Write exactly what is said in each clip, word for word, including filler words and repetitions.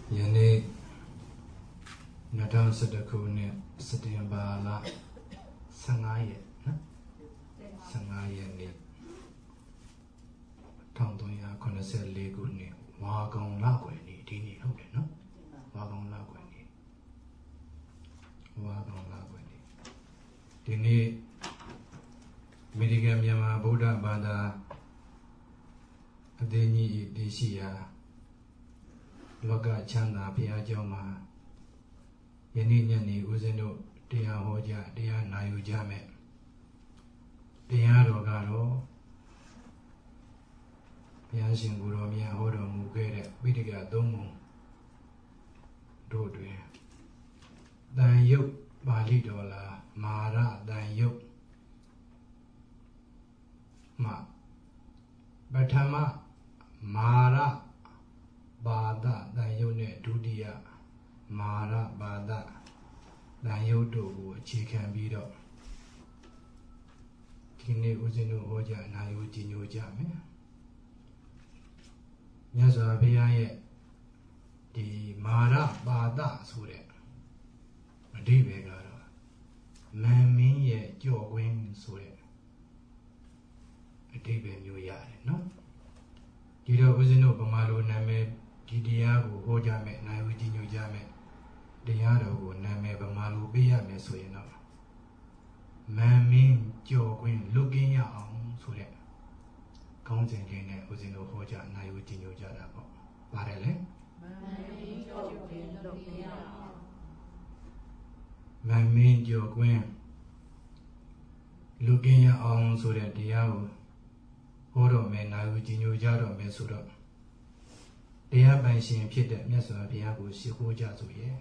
ယနေ့၂၀၁၁ခုနှစ်စက်တင်ဘာလ၁၅ရက်နော်၁၅ရက်နေ့၁၃၇၄ခုနှစ်ဝါကောင်လကွယ်နေ့ဒီနေ့ဟုတ်တယ်နော်ဝါကောင်လကွယ်နေ့ဝါကောင်လကွယ်နေ့ဒီနေ့အမေရိကန်မြန်မာဗုဒ္ဓဘာသာအသင်းကြီးတည်ရှိရာလောကချမ်းသာဘုရားကျောင်းမှာယနေ့ညနေဦးဇင်းတို့တရားဟောကြတရားနာယူကြမယ်တရားတော်ကတော့ဘုရားရှင်ကိုယ်တော်မြတ်ဟောတော်မူခဲ့တဲ့ပိဋကသုံးပုံတို့တွင်တန်ယုတ်ပါဠိတော်လားမာရတန်ယုတ်မှပထမမာရဘာဒတန်ယုတ်နဲ့ဒုတိယမာရဘာဒတန်ယုတ်တို့ကိုအခြေခံပြီးတော့ဒီနေ့ဦးဇင်းတို့ဟောကြားနာယူကြည်ညိုကြမယ်မြတ်စွာဘုရားရဲ့ဒီမာရဘာဒဆိုတဲ့အဓိပ္ပာယ်ကတော့မန်မင်းရဲ့ကြော့ဝင်းဆိုတဲ့အဓိပ္ပာယ်မျိုးရတယ်နော်ဒီတော့ဦးဇင်းတို့ဗမာလိုနာမည်ဒီတရားကိုဟောကြမယ်နာယူကြည်ညိုကြမယ်တရားတော်ကိုနာမည်ဗမာလိုပေးရမယ်ဆိုရင်တော့မန်မင်းကြော်ခွင့်လွတ်ကင်းရအောင်ဆိုတဲ့ကောင်းစဉ်လေးနဲ့ဦးဇင်းတို့ဟောကြနာယူကြည်ညိုကြတာပေါ့ပါတယ်လေမန်မင်းကြော်ခွင့်လွတ်ကင်းရအောင်မန်မင်းကြော်ခွင့်လွတ်ကင်းရအောင်ဆိုတဲ့တရားကိုဟောတော်မယ်နာယူကြည်ညိုကြတော်မယ်ဆိုတော့တရားပိုင်ရှင်ဖြစ်တဲ့မြတ်စွာဘုရားကိုရှိခိုးကြဆိုရဲ့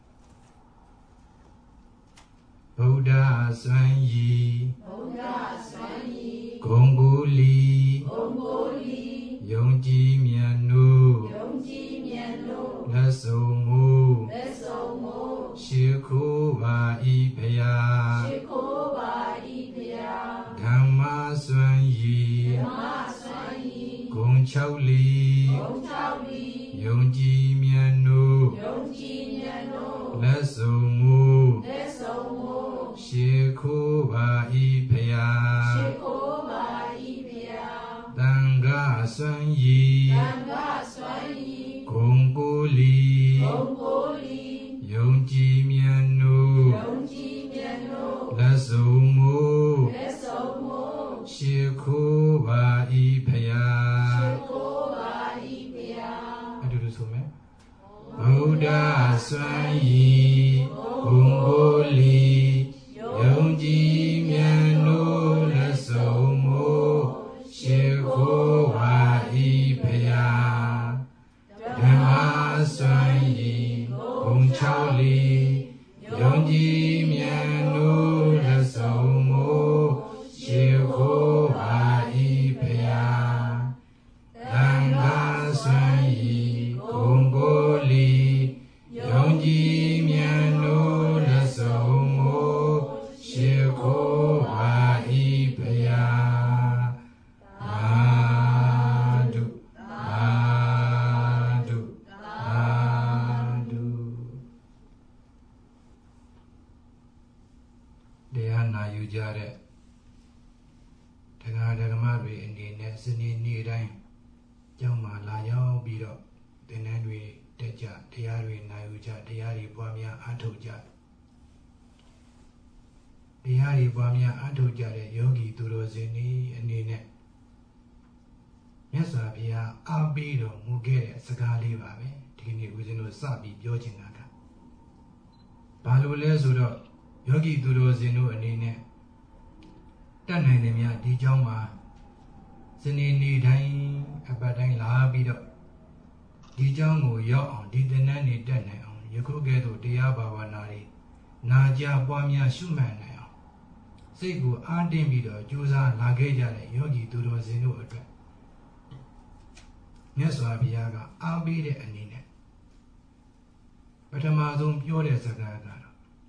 ဗုဒ္ဓစွမ်းရည်ဗုဒ္ဓစွမ်းရည်ဂုံကိုလီဂုံကိုလီယုံကြည်မြတ်နိုးယုံကြည်မြတ်နိုးလက်စုံမိုးလက်စုံမိုးရှိခိုးပါဤဘုရားရှိခိုးပါဤဘုရားဓမ္မစွမ်းရည်ဓမ္မစွမ်းရည်ဂုံ၆လီဂုံ၆လီယုံကြည်မြတ်နိုးယုံကြည်မြတ်နိုးလက်စုံမိုးလက်စုံမိုးရှိခိုးပါဤဘုရားရှိခိုးပါဤဘုရားသံဃာစွမ်းရည်သံဃာစွမ်းရည်ဂုံကိုလီဂုံကိုလီယုံကြည်မြတ်နိုးယုံကြည်မြတ်နိုးလက်စုံမိုးလက်စုံမိုးရှိခိုးပါဤဘုရားရှိခိုးပါဤဘုရားအတူတူဆိုမယ်ဗုဒ္ဓစွမ်းရည်ဂုံကိုလီယုံကြည်မြတ်နိုးလက်စုံမိုးရှိခိုးပါဤဘုရားဓမ္မစွမ်းရည်ဂုံ၆လီယုံကြည်မြတ်နိုးလက်စုံမိုးရှိခိုးပါဤဘုရားသံဃာစွမ်းရည်ဂုံကိုလီယုံကြည်မြတ်နိုးလက်စုံမိုးရှိခိုးပါဤဘုရားသာဓုသာဓုသာဓုတရားနာယူကြတဲ့တရားဓမ္မတွေအနေနဲ့စနေနေ့တိုင်းကျောင်းမှာလာရောက်ပြီးတော့သင်တန်းတွေတက်ကြတရားတွေနာယူကြတရားတွေပွားများအားထုတ်ကြတရားတွေပွားများအားထုတ်ကြတဲ့ယောဂီသူတော်စင်တွေအနေနဲ့မြတ်စွာဘုရားအားပေးတော်မူခဲ့တဲ့စကားလေးပါပဲဒီနေ့ဦးဇင်းတို့စပြီးပြောချင်တာကဘာလို့လဲဆိုတော့ယောဂီသူတော်စင်တို့အနေနဲ့တတ်နိုင်တယ်များဒီကျောင်းမှာစနေနေ့တိုင်းအပတ်တိုင်းလာပြီးတော့ဒီကျောင်းကိုရောက်အောင်ဒီသင်္นานတွေတက်နိုင်အောင်ယခုကဲ့သို့တရားဘာဝနာတွေနာကြားပွားများရှုမှတ်နိုင်အောင်စိတ်ကိုအားတင်းပြီးတော့ကြိုးစားလာခဲ့ကြတဲ့ယောဂီသူတော်စင်တို့အတွက်မြတ်စွာဘုရားကအားပေးတဲ့အနေနဲ့ပထမဆုံးပြောတဲ့စကားကတော့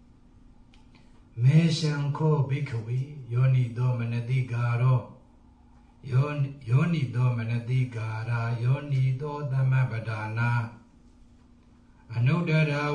မေရှံခောဘိက္ခဝေယောနိသောမနတိကာရောယောယောနိသောမနတိကာရာယောနိသောသမ္မပဒါနာ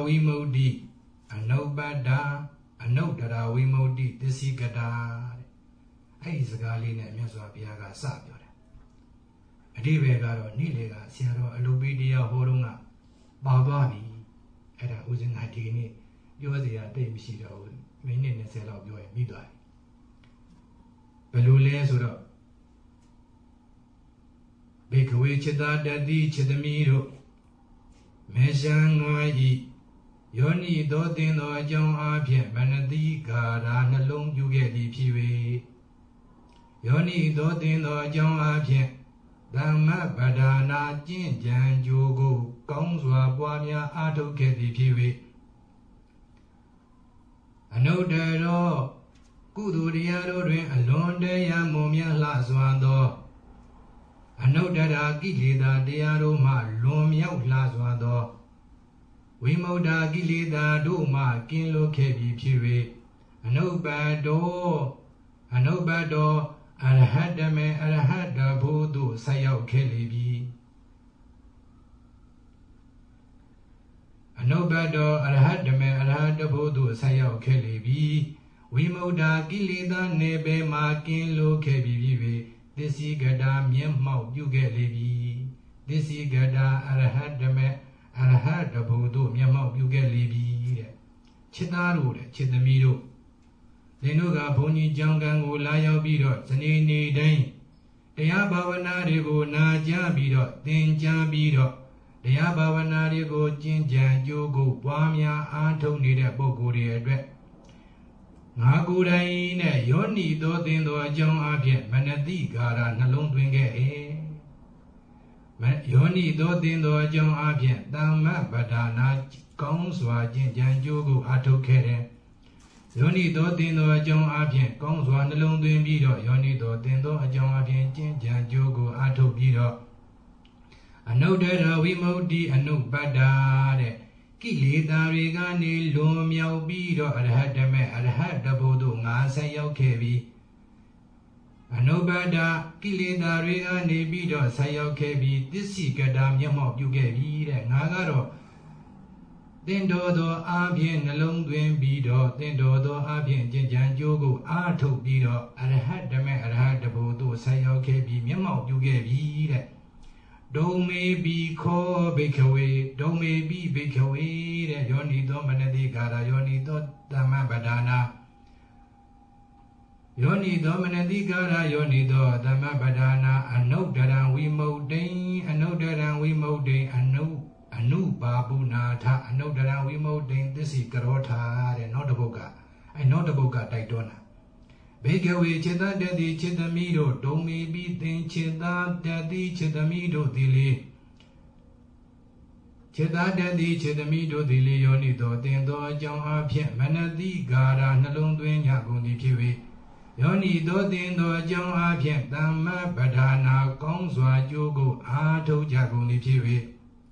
ဝိမု ddhi အနုပ္ပတ္တာအနုတ္တရာဝိမု ddhi သစ္စိကတာတဲ့အဲ့ဒီစကားလေးနဲ့မြတ်စွာဘုရားကစပြောတယ်အဓိပ္ပာယ်ကတော့နေ့လေကဆရာတော်အလိုပေးတရားဟောတော့ကပါသွားပြီအဲ့ဒါဦးဇင်းကဒီနေ့ပြောစရာတိတ်မရှိတော့ဘူးမိနစ်၂၀လောက်ပြောရင်ပြီးသွားပြီဘယ်လိုလဲဆိုတော့ဘေကဝေจิตာတတိจิตမိတို့မေရှံငွာဤယောနိသောတင်သောအကြောင်းအဖြစ်မနတိကာရာနှလုံးပြုခဲ့သည်ဖြစ်၍ယောနိသောတင်သောအကြောင်းအဖြစ်ဓမ္မပဒါနာကျင့်ကြံကြိုးကိုကောင်းစွာပွားများအားထုတ်ခဲ့သည်ဖြစ်၍အနုတ္တရောကုသိုလ်တရားတို့တွင်အလွန်တရာမွန်မြတ်လှစွာသောအနုတ္တရာကိလေသာတရားတို့မှလွန်မြောက်လှစွာသောဝိမု ddha ကိလေသာတို့မှကင်းလွတ်ခဲ့ပြီဖြစ်၍အနုပ္ပတ္တောအနုပ္ပတ္တောအရဟတမေအရဟတဘုသို့ဆက်ရောက်ခဲ့လေပြီအနုပ္ပတ္တောအရဟတမေအရဟတဘုသို့ဆက်ရောက်ခဲ့လေပြီဝိမု ddha ကိလေသာနေပေမှာကင်းလွတ်ခဲ့ပြီဖြစ်၍သစ္စိကတာမျက်မှောက်ပြုခဲ့လေပြီသစ္စိကတာအရဟတမေအရဟတဘုသို့မျက်မှောက်ပြုခဲ့လေပြီတဲ့ချစ်သားတို့တဲ့ချစ်သမီးတို့သင်တို့ကဘုန်းကြီးကျောင်းကံကိုလာရောက်ပြီးတော့ဇနီးနေတိုင်းတရားဘာဝနာတွေကိုနာကြားပြီးတော့သင်ကြားပြီးတော့တရားဘာဝနာတွေကိုကျင့်ကြံကြိုးကိုပွားများအားထုတ်နေတဲ့ပုဂ္ဂိုလ်တွေအတွက်ငါကိုယ်တိုင်နဲ့ယောနိသောသင်သောအကြောင်းအဖြစ်မနတိကာရနှလုံးသွင်းခဲ့၏ယောနိသောသင်သောအကြောင်းအဖြစ်သမ္မပဒါနာကောင်းစွာကျင့်ကြံကြိုးကိုအားထုတ်ခဲ့တယ်ယောနိသောသင်သောအကြောင်းအဖြစ်ကောင်းစွာနှလုံးသွင်းပြီးတော့ယောနိသောသင်သောအကြောင်းအဖြစ်ကျင့်ကြံကြိုးကိုအားထုတ်ပြီးတော့အနုတ္တရဝိမု ddhi အနုပ္ပတ္တာတဲ့ကိလေသာတွေကနေလွန်မြောက်ပြီးတော့အရဟတမေအရဟတဘုသို့ငါဆက်ရောက်ခဲ့ပြီအနုပ္ပတ္တာကိလေသာတွေကနေပြီးတော့ဆက်ရောက်ခဲ့ပြီးသစ္စိကတာမျက်မှောက်ပြုခဲ့ပြီတဲ့ငါကတော့သင်တော်သောအာဖြင့်နှလုံးသွင်းပြီးတော့သင်တော်သောအာဖြင့်ကျင့်ကြံကြိုးကိုအားထုတ်ပြီးတော့အရဟတမေအရဟတဘုသို့ဆက်ရောက်ခဲ့ပြီးမျက်မှောက်ပြုခဲ့ပြီတဲ့ဒုံမေပိခောဘိခဝေဒုံမေပိဘိခဝေတဲ့ယောနိသောမနတိကာရယောနိသောသမ္မပဒါနာယောနိသောမနတိကာရယောနိသောသမ္မပဒါနာအနုတ္တရံဝိမု ddhi အနုတ္တရံဝိမု ddhi အနုအနုပါပုနာထအနုတ္တရံဝိမု ddhi သစ္စိကရောထာတဲ့နောက်တစ်ပုဒ်ကအဲနောက်တစ်ပုဒ်ကတိုက်တွန်းတာဘေကဝေจิตတတိจิตသမီးတို့ဒုံမီပြီးသင်จิตတတိจิตသမီးတို့သည်လေจิตတတိจิตသမီးတို့သည်လေယောနိသောသင်သောအကြောင်းအဖြစ်မနတိကာရနှလုံးသွင်းကြကုန်သည်ဖြစ်၍ယောနိသောသင်သောအကြောင်းအဖြစ်သမ္မပဒါနာကောင်းစွာကြိုးကိုအားထုတ်ကြကုန်သည်ဖြစ်၍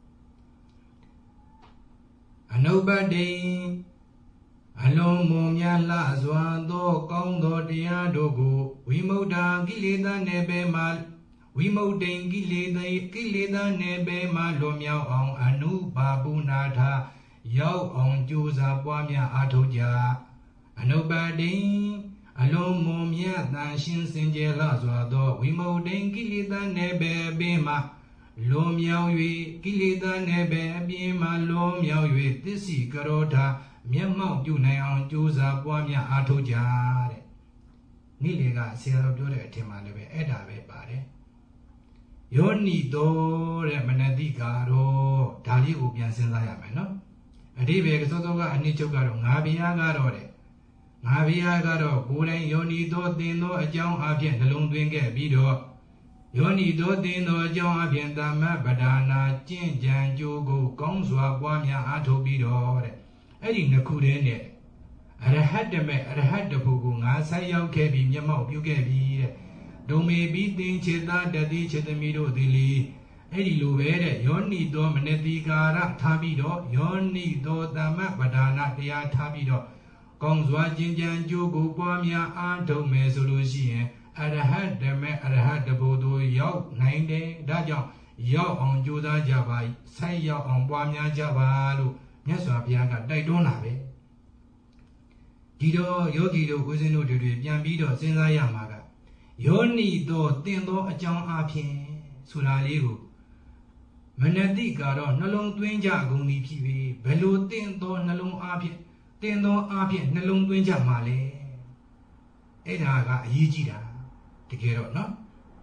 အနုပ္ပတ္တိအလုံးမွန်မြတ်လှစွာသောကောင်းသောတရားတို့ကိုဝိမု ddha ကိလေသာနယ်ပယ်မှဝိမု ddhi ကိလေသာကိလေသာနယ်ပယ်မှလွန်မြောက်အောင်အနုပါပုနာထရောက်အောင်ကြိုးစားပွားများအားထုတ်ကြအနုပ္ပတ္တိအလုံးမွန်မြတ်သန့်ရှင်းစင်ကြယ်လှစွာသောဝိမု ddhi ကိလေသာနယ်ပယ်ပင်မှလွန်မြောက်၍ကိလေသာနယ်ပယ်အပြင်မှလွန်မြောက်၍သစ္စိကရောထာမျက်မှောက်ပြုနိုင်အောင်ကြိုးစားပွားများအားထုတ်ကြတဲ့နေ့လေကဆရာတော်ပြောတဲ့အထင်မှလည်းပဲအဲ့ဒါပဲပါတယ်ယောနိသောတဲ့မနတိကာရောဒါလေးကိုပြန်စဉ်းစားရမယ်နော်အဓိပ္ပာယ်ကစောစောကအနှစ်ချုပ်ကတော့ငါဘုရားကတော့တဲ့ငါဘုရားကတော့ကိုယ်တိုင်ယောနိသောသင်သောအကြောင်းအဖြစ်နှလုံးသွင်းခဲ့ပြီးတော့ယောနိသောသင်သောအကြောင်းအဖြစ်သမ္မပဒါနာကျင့်ကြံကြိုးကိုကောင်းစွာပွားများအားထုတ်ပြီးတော့တဲ့အဲ့ဒီနှစ်ခုတည်းနဲ့အရဟတမေအရဟတဘုကိုငါဆက်ရောက်ခဲ့ပြီးမျက်မှောက်ပြုခဲ့ပြီးတဲ့ဒုံမေပိသင်จิตတတိจิตသမီးတို့သည်လေအဲ့ဒီလိုပဲတဲ့ယောနိသောမနတိကာရထားပြီးတော့ယောနိသောသမ္မပဒါနာတရားထားပြီးတော့ကောင်းစွာကျင့်ကြံကြိုးကိုပွားများအားထုတ်မယ်ဆိုလို့ရှိရင်အရဟတမေအရဟတဘုတို့ရောက်နိုင်တယ်ဒါကြောင့်ရောက်အောင်ကြိုးစားကြပါဆက်ရောက်အောင်ပွားများကြပါလို့မြတ်စွာဘုရားကတိုက်တွန်းတာပဲဒီတော့ယောဂီတို့ဦးဇင်းတို့တွေပြန်ပြီးတော့စဉ်းစားရမှာကယောနိသောတင်သောအကြောင်းအဖြစ်ဆိုတာလေးကိုမနတိကတော့နှလုံးသွင်းကြကုန်သည်ဖြစ်ပြီးဘယ်လိုတင်သောနှလုံးအဖြစ်တင်သောအဖြစ်နှလုံးသွင်းကြမှာလဲအဲ့ဒါကအရေးကြီးတာတကယ်တော့နော်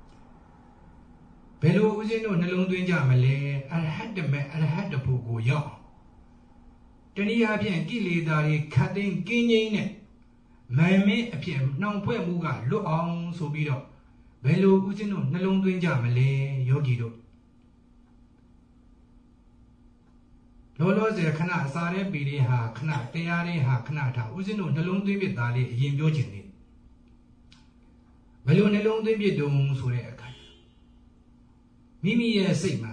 ဘယ်လိုဦးဇင်းတို့နှလုံးသွင်းကြမလဲအရဟတမေအရဟတဖို့ကိုရောက်တနည်းအားဖြင့်ကိလေသာတွေခတ်သိမ်းကင်းငြိမ်းတဲ့မန်မင်းအဖြစ်နှောင်ဖွဲ့မှုကလွတ်အောင်ဆိုပြီးတော့ဘယ်လိုဦးဇင်းတို့နှလုံးသွင်းကြမလဲယောဂီတို့လောလောဆယ်ခဏအစာရဲပေလေးဟာခဏတရားလေးဟာခဏထားဦးဇင်းတို့နှလုံးသွင်းပြသားလေးအရင်ပြောချင်တယ်ဘယ်လိုနှလုံးသွင်းပြတုံဆိုတဲ့အခါမိမိရဲ့စိတ်မှာ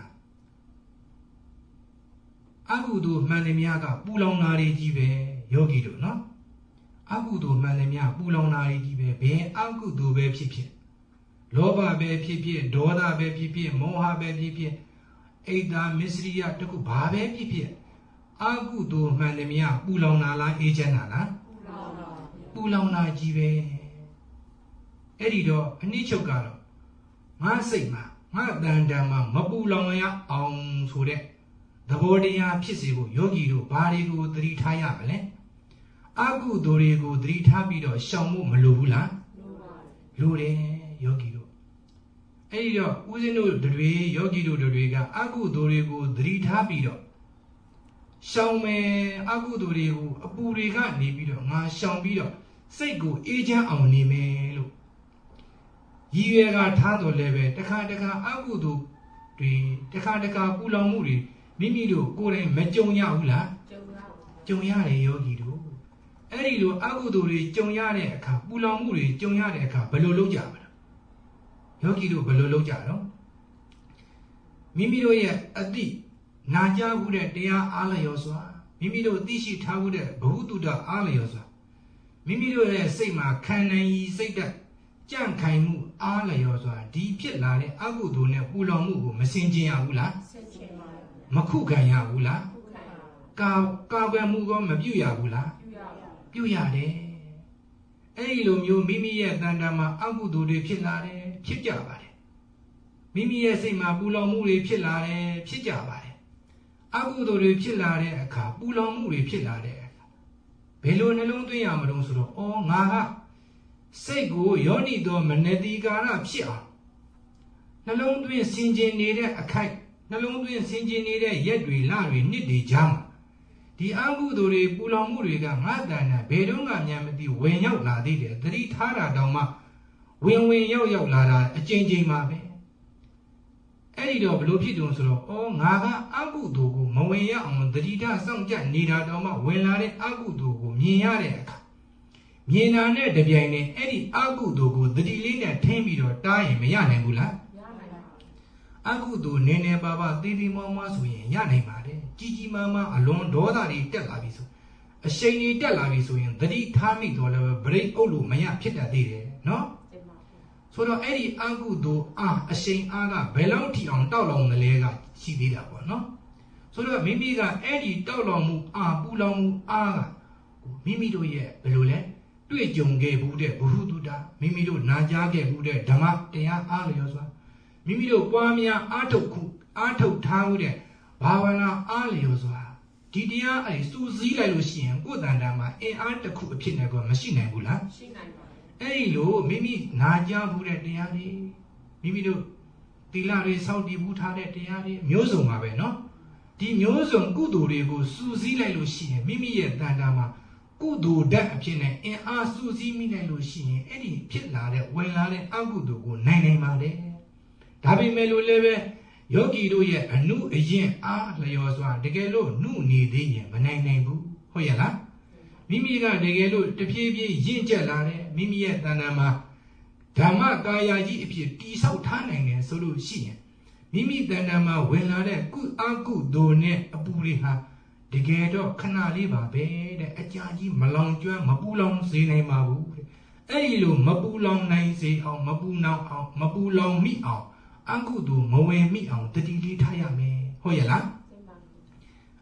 အကုသိုလ်မှန်သမျှကပူလောင်နာတွေကြီးပဲယောဂီတို့နော်အကုသိုလ်မှန်သမျှပူလောင်နာတွေကြီးပဲဘယ်အကုသိုလ်ပဲဖြစ်ဖြစ်လောဘပဲဖြစ်ဖြစ်ဒေါသပဲဖြစ်ဖြစ်မောဟပဲဖြစ်ဖြစ်အိတ်တာမစ္စရိယတခုဘာပဲဖြစ်ဖြစ်အကုသိုလ်မှန်သမျှပူလောင်နာလားအေးချမ်းတာလားပူလောင်နာကြီးပဲအဲ့ဒီတော့အနည်းချုပ်ကတော့ငါစိတ်မှာငါတန်တန်မှာမပူလောင်ရအောင်ဆိုတဲ့သဘောတရားဖြစ်စေဖို့ယောဂီတို့ဘာတွေကိုသတိထားရမလဲအကုသိုလ်တွေကိုသတိထားပြီးတော့ရှောင်ဖို့မလိုဘူးလားလိုတယ်ယောဂီတို့အဲ့ဒီတော့ဦးဇင်းတို့တွေယောဂီတို့တွေကအကုသိုလ်တွေကိုသတိထားပြီးတော့ရှောင်မယ်အကုသိုလ်တွေကိုအပူတွေကနေပြီးတော့ငါရှောင်ပြီးတော့စိတ်ကိုအေးချမ်းအောင်နေမယ်လို့ရည်ရွယ်ကထားတော်လည်းပဲတခါတခါအကုသိုလ်တွေတခါတခါပူလောင်မှုတွေမိမိတို့ကိုယ်တိုင်မကြုံရဘူးလားကြုံရတယ်ယောဂီတို့အဲ့ဒီလိုအကုသိုလ်တွေကြုံရတဲ့အခါပူလောင်မှုတွေကြုံရတဲ့အခါဘယ်လိုလုပ်ကြမလဲယောဂီတို့ဘယ်လိုလုပ်ကြတော့မိမိတို့ရဲ့အတိနာကြားမှုတဲ့တရားအားလျော်စွာမိမိတို့သိရှိထားမှုတဲ့ဘဝတုဒ္ဒအားလျော်စွာမိမိတို့ရဲ့စိတ်မှာခံနိုင်ရည်စိတ်ဓာတ်ကြန့်ခိုင်မှုအားလျော်စွာဒီဖြစ်လာတဲ့အကုသိုလ်နဲ့ပူလောင်မှုကိုမစင်ကြင်ရဘူးလားစင်ကြင်ပါဘူးမခုခံရဘူးလားကာကာကွယ်မှုကောမပြုရဘူးလားပြုရတယ်အဲ့ဒီလိုမျိုးမိမိရဲ့တန်တာမှာအကုသိုလ်တွေဖြစ်လာတယ်ဖြစ်ကြပါတယ်မိမိရဲ့စိတ်မှာပူလောင်မှုတွေဖြစ်လာတယ်ဖြစ်ကြပါတယ်အကုသိုလ်တွေဖြစ်လာတဲ့အခါပူလောင်မှုတွေဖြစ်လာတဲ့အခါဘယ်လိုနှလုံးသွင်းရမလို့ဆိုတော့အော်ငါကစိတ်ကိုယောနိသောမနတိကာရဖြစ်အောင်နှလုံးသွင်းဆင်ခြင်နေတဲ့အခိုက်နှလုံးသွင်းဆင်ခြင်နေတဲ့ရက်တွေလတွေနှစ်တွေကြာမှာဒီအကုသိုလ်တွေပူလောင်မှုတွေကငါတဏ္ဍဘယ်တော့မှမြန်မသိဝင်ရောက်လာသေးတယ်သတိထားတာတောင်မှဝင်ဝင်ရောက်ရောက်လာတာအကျဉ်းချင်းပါပဲအဲ့ဒီတော့ဘလို့ဖြစ်တုံဆိုတော့အော်ငါကအကုသိုလ်ကိုမဝင်ရအောင်သတိထားစောင့်ကြနေတာတောင်မှဝင်လာတဲ့အကုသိုလ်ကိုမြင်ရတဲ့အခါမြင်တာနဲ့တပြိုင်နက်အဲ့ဒီအကုသိုလ်ကိုသတိလေးနဲ့ထိမ့်ပြီးတော့တားရင်မရနိုင်ဘူးလားရနိုင်ပါဘူးအကုသိုလ်နည်းနည်းပါးပါးသေးသေးမောမောဆိုရင်ရနိုင်ပါတယ်ကြီးကြီးမားမားအလွန်ဒေါသတွေတက်လာပြီဆိုအရှိန်တွေတက်လာပြီဆိုရင်သတိထားမိတော့လည်းဘရိတ်အုပ်လို့မရဖြစ်တတ်သေးတယ်နော်ဆိုတော့အဲ့ဒီအကုသိုလ်အားအရှိန်အားကဘယ်လောက်ထိအောင်တောက်လောင်လဲကရှိသေးတာပေါ့နော်ဆိုတော့မိမိကအဲ့ဒီတောက်လောင်မှုအားပူလောင်မှုအားကမိမိတို့ရဲ့ဘယ်လိုလဲတွေ့ကြုံခဲ့ဘူးတဲ့ဘုဟုတုတ္တမိမိတို့နာကြားခဲ့ဘူးတဲ့ဓမ္မတရားအားလျော်စွာမိမိတို့ပွားများအားထုတ်ခုအားထုတ်ထားမှုတဲ့ဘာဝနာအားလျော်စွာဒီတရားအဲ့စူးစီးလိုက်လို့ရှိရင်ကိုယ်တန်တာမှာအင်အားတစ်ခုအဖြစ်နဲ့ကမရှိနိုင်ဘူးလားရှိနိုင်ပါဘူးအဲ့ဒီလိုမိမိနာကြားဘူးတဲ့တရားတွေမိမိတို့သီလတွေစောင့်တည်မှုထားတဲ့တရားတွေမျိုးစုံပါပဲเนาะဒီမျိုးစုံကုသိုလ်တွေကိုစူးစီးလိုက်လို့ရှိရင်မိမိရဲ့တန်တာမှာကုသိုလ်ဓာတ်အဖြစ်နဲ့အင်အားစူးစီးမိနိုင်လို့ရှိရင်အဲ့ဒီဖြစ်လာတဲ့ဝင်လာတဲ့အကုသိုလ်ကိုနိုင်နိုင်ပါတယ်ဒါပေမဲ့လို့လည်းပဲယောဂီတို့ရဲ့အနုအယင်အားလျော်စွာတကယ်လို့နှုနေသေးရင်မနိုင်နိုင်ဘူးဟုတ်ရဲ့လားမိမိကတကယ်လို့တဖြည်းဖြည်းရင့်ကျက်လာတယ်မိမိရဲ့တဏ္ဍာမှာဓမ္မကာယကြီးအဖြစ်တိဆောက်ထားနိုင်တယ်ဆိုလို့ရှိရင်မိမိတဏ္ဍာမှာဝင်လာတဲ့ကုအကုသိုလ်နဲ့အပူတွေဟာတကယ်တော့ခဏလေးပါပဲတဲ့အကြာကြီးမလောင်ကျွမ်းမပူလောင်စေနိုင်ပါဘူးတဲ့အဲ့ဒီလိုမပူလောင်နိုင်စေအောင်မပူနောင်အောင်မပူလောင်မိအောင်အကုသိုလ်မဝင်မိအောင်တတိလေးထားရမယ်ဟုတ်ရဲ့လား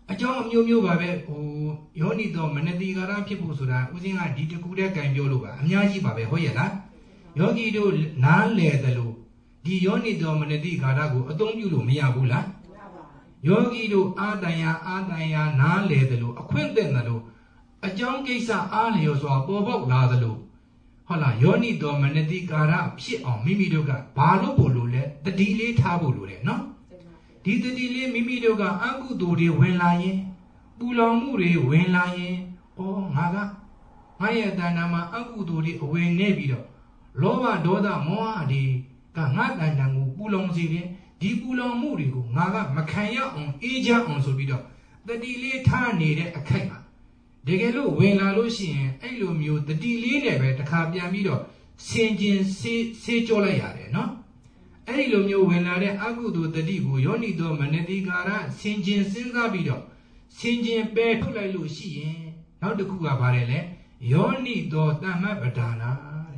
အကြောင်းအမျိုးမျိုးပါပဲဟိုယောနိတော်မနတိကာရဖြစ်ဖို့ဆိုတာဥစဉ်ကဒီတကူတည်းကံပြောလို့ပါအများကြီးပါပဲဟုတ်ရဲ့လားယောဂီတို့နားလဲတယ်လို့ဒီယောနိတော်မနတိကာရကိုအသုံးပြုလို့မရဘူးလားယောဂီတို့အာတန်ယာအာတန်ယာနားလဲတယ်လို့အခွင့်သက်တယ်လို့အကြောင်းကိစ္စအားလျော်စွာပေါ်ပေါက်လာတယ်လို့ဟုတ်လားယောနိတော်မနတိကာရဖြစ်အောင်မိမိတို့ကဘာလို့ပို့လို့လဲတတိလေးထားဖို့လိုတယ်နော်ဒီတတိလေးမိမိတို့ကအကုသိုလ်တွေဝင်လာရင်ပူလောင်မှုတွေဝင်လာရင်ဩငါကငါရဲ့တဏ္ဍာမှာအကုသိုလ်တွေအဝင်နေပြီးတော့လောဘဒေါသမောဟတွေကငါတဏ္ဍာကိုပူလောင်စေတယ်ဒီပူလောင်မှုတွေကိုငါကမခံရအောင်အေးချမ်းအောင်ဆိုပြီးတော့တတိလေးထားနေတဲ့အခိုက်မှာတကယ်လို့ဝင်လာလို့ရှိရင်အဲ့လိုမျိုးတတိလေးနဲ့ပဲတစ်ခါပြန်ပြီးတော့ဆင်ကျင်ဆေးဆေးကြောလိုက်ရတယ်နော်အဲ့ဒီလိုမျိုးဝင်လာတဲ့အကုသိုလ်တတိကိုယောနိတော်မနတိကာရဆင်ကျင်စဉ်းစားပြီးတော့ဆင်ကျင်ပယ်ထုတ်လိုက်လို့ရှိရင်နောက်တစ်ခုကပါတယ်လေယောနိတော်တမ္မပဒါနာ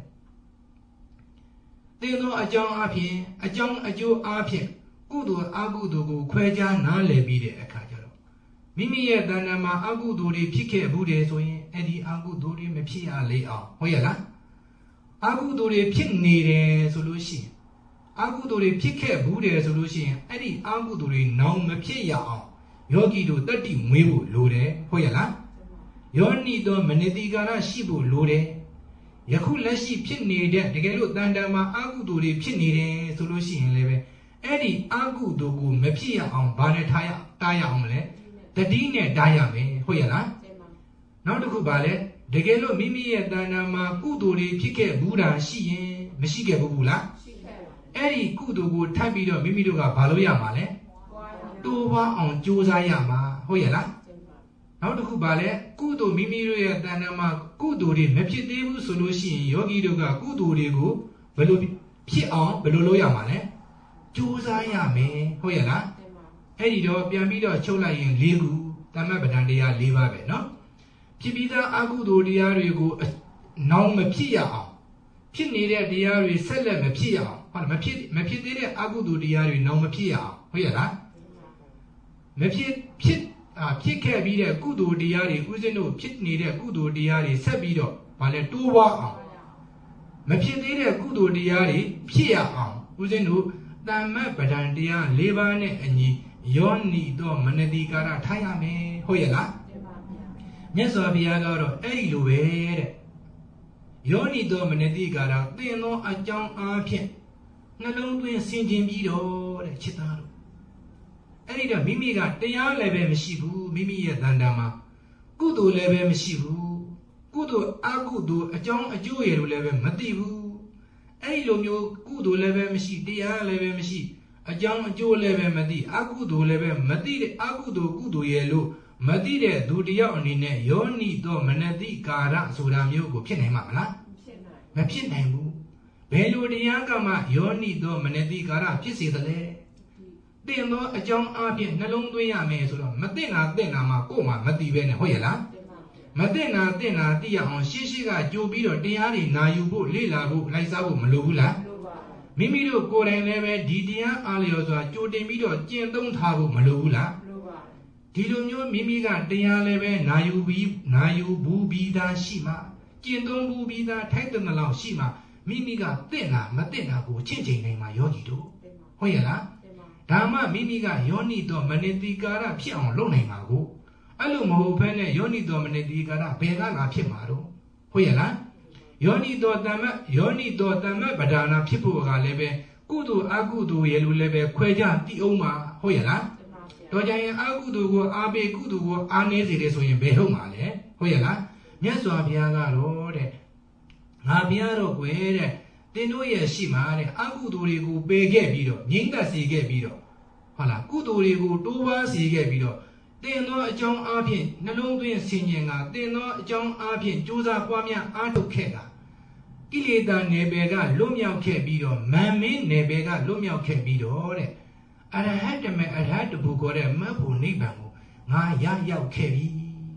တဲ့သင်သောအကြောင်းအဖြစ်အကြောင်းအကျိုးအဖြစ်ကုသိုလ်အကုသိုလ်ကိုခွဲခြားနားလည်ပြီးတဲ့အခါကျတော့မိမိရဲ့တဏ္ဍာမှာအကုသိုလ်တွေဖြစ်ခဲ့ဘူးတယ်ဆိုရင်အဲ့ဒီအကုသိုလ်တွေမဖြစ်ရလေအောင်ဟုတ်ရဲ့လားအကုသိုလ်တွေဖြစ်နေတယ်ဆိုလို့ရှိရင်အကုသိုလ်တွေဖြစ်ခဲ့ဘူးတယ်ဆိုလို့ရှိရင်အဲ့ဒီအကုသိုလ်တွေနောင်မဖြစ်ရအောင်ယောဂီတို့တတ္တိမွေးဖို့လိုတယ်ဟုတ်ရဲ့လားယောနိတော်မနတိကာရရှိဖို့လိုတယ်ယခုလက်ရှိဖြစ်နေတဲ့တကယ်လို့တန်တမှာအကုသိုလ်တွေဖြစ်နေတယ်ဆိုလို့ရှိရင်လည်းပဲအဲ့ဒီအကုသိုလ်ကိုမဖြစ်ရအောင်ဘာနဲ့ထားရတားရအောင်မလဲတတိနဲ့တားရမယ်ဟုတ်ရဲ့လားနောက်တစ်ခုပါလဲတကယ်လို့မိမိရဲ့တန်တမှာကုသိုလ်တွေဖြစ်ခဲ့ဘူးတာရှိရင်မရှိခဲ့ဘူးလားအဲ့ဒီကုသိုလ်ကိုထပ်ပြီးတော့မိမိတို့ကဘာလို့ရမှာလဲတိုးပွားအောင်ကြိုးစားရမှာဟုတ်ရဲ့လားနောက်တစ်ခုပါလဲကုသိုလ်မိမိတို့ရဲ့တဏ္ဍာမှာကုသိုလ်တွေမဖြစ်သေးဘူးဆိုလို့ရှိရင်ယောဂီတို့ကကုသိုလ်တွေကိုဘယ်လိုဖြစ်အောင်ဘယ်လိုလုပ်ရမှာလဲကြိုးစားရမယ်ဟုတ်ရဲ့လားအဲ့ဒီတော့ပြန်ပြီးတော့ချုပ်လိုက်ရင်၄ခုတမ္မပဒံတရား၄ပါးပဲเนาะဖြစ်ပြီးသားအကုသိုလ်တရားတွေကိုနောင်မဖြစ်ရအောင်ဖြစ်နေတဲ့တရားတွေဆက်လက်မဖြစ်ရအောင်ဟုတ်မဖြစ်မဖြစ်သေးတဲ့အကုသိုလ်တရားတွေနောင်မဖြစ်ရအောင်ဟုတ်ရဲ့လားမဖြစ်ဖြစ်အာဖြစ်ခဲ့ပြီးတဲ့ကုသိုလ်တရားတွေဥစဉ်တို့ဖြစ်နေတဲ့ကုသိုလ်တရားတွေဆက်ပြီးတော့ဗာလဲတိုးပွားအောင်မဖြစ်သေးတဲ့ကုသိုလ်တရားတွေဖြစ်ရအောင်ဥစဉ်တို့တမ္မပဒံတရား၄ပါးနဲ့အညီယောနိတော်မနတိကာရထားရမယ်ဟုတ်ရဲ့လားမြတ်စွာဘုရားကတော့အဲ့ဒီလိုပဲတဲ့ယောနိတော်မနတိကာရသင်သောအကြောင်းအားဖြင့်နှလုံးသွင်းဆင်ခြင်ပြီးတော့တဲ့ချစ်သားတို့အဲ့ဒီတော့မိမိကတရားလည်းပဲမရှိဘူးမိမိရဲ့တန်တမှာကုသိုလ်လည်းပဲမရှိဘူးကုသိုလ်အကုသိုလ်အကြောင်းအကျိုးရလို့လည်းပဲမသိဘူးအဲ့ဒီလိုမျိုးကုသိုလ်လည်းပဲမရှိတရားလည်းပဲမရှိအကြောင်းအကျိုးလည်းပဲမသိအကုသိုလ်လည်းပဲမသိတဲ့အကုသိုလ်ကုသိုလ်ရလို့မသိတဲ့သူတယောက်အနေနဲ့ယောနိတော်မနတိကာရဆိုတာမျိုးကိုဖြစ်နိုင်မှာမလားမဖြစ်နိုင်ဘူးဘယ်လိုတရားကမှယောနိတော်မနတိကာရဖြစ်စေသလဲတင်သောအကြောင်းအပြင်နှလုံးသွင်းရမယ်ဆိုတော့မသိနာသိနာမှာကို့မှာမသိပဲနဲ့ဟုတ်ရဲ့လားမသိနာသိနာသိရအောင်ရှေ့ရှေ့ကကြိုပြီးတော့တရားတွေနာယူဖို့လေ့လာဖို့လိုက်စားဖို့မလိုဘူးလားမိမိတို့ကိုယ်တိုင်လည်းပဲဒီတရားအားလျော်စွာကြိုတင်ပြီးတော့ကျင့်သုံးထားဖို့မလိုဘူးလားဒီလိုမျိုးမိမိကတရားလည်းပဲနာယူပြီးနာယူဘူးပြီးသားရှိမှကျင့်သုံးဘူးပြီးသားထိုက်တဲ့လောက်ရှိမှမိမိကသိနာမသိနာကိုချင့်ချိန်နိုင်မှာယောဂီတို့ဟုတ်ရဲ့လားဒါမှမိမိကယောနိတော်မနတိကာရဖြစ်အောင်လုပ်နိုင်မှာကိုအဲ့လိုမဟုတ်ဘဲနဲ့ယောနိတော်မနတိကာရဘယ်ကလာဖြစ်မှာတော့ဟုတ်ရဲ့လားယောနိတော်တမ္မယောနိတော်တမ္မပဒါနာဖြစ်ဖို့ကလည်းပဲကုသိုလ်အကုသိုလ်ရဲ့လိုလည်းပဲခွဲခြားတည်အောင်မှာဟုတ်ရဲ့လားတော့ကြရင်အကုသိုလ်ကိုအာပေကုသိုလ်ကိုအာနေစေတယ်ဆိုရင်ဘယ်ဟုတ်မှာလဲဟုတ်ရဲ့လားမြတ်စွာဘုရားကတော့တဲ့ငါဘုရားတော့ကွယ်တဲ့သင်တို့ရဲ့ရှိမှာတဲ့အကုသိုလ်တွေကိုပယ်ခဲ့ပြီးတော့ငြိမ့်သက်စေခဲ့ပြီးတော့ဟုတ်လားကုသိုလ်တွေကိုတိုးပွားစေခဲ့ပြီးတော့သင်သောအကြောင်းအားဖြင့်နှလုံးသွင်းဆင်ခြင်ကသင်သောအကြောင်းအားဖြင့်ကြိုးစားပွားများအားထုတ်ခဲ့တာကိလေသာနယ်ပယ်ကလွတ်မြောက်ခဲ့ပြီးတော့မန်မင်းနယ်ပယ်ကလွတ်မြောက်ခဲ့ပြီးတော့တဲ့အရဟတမေအရဟတဘုခေါ်တဲ့မတ်ဖို့နိဗ္ဗာန်ကိုငါရရောက်ခဲ့ပြီ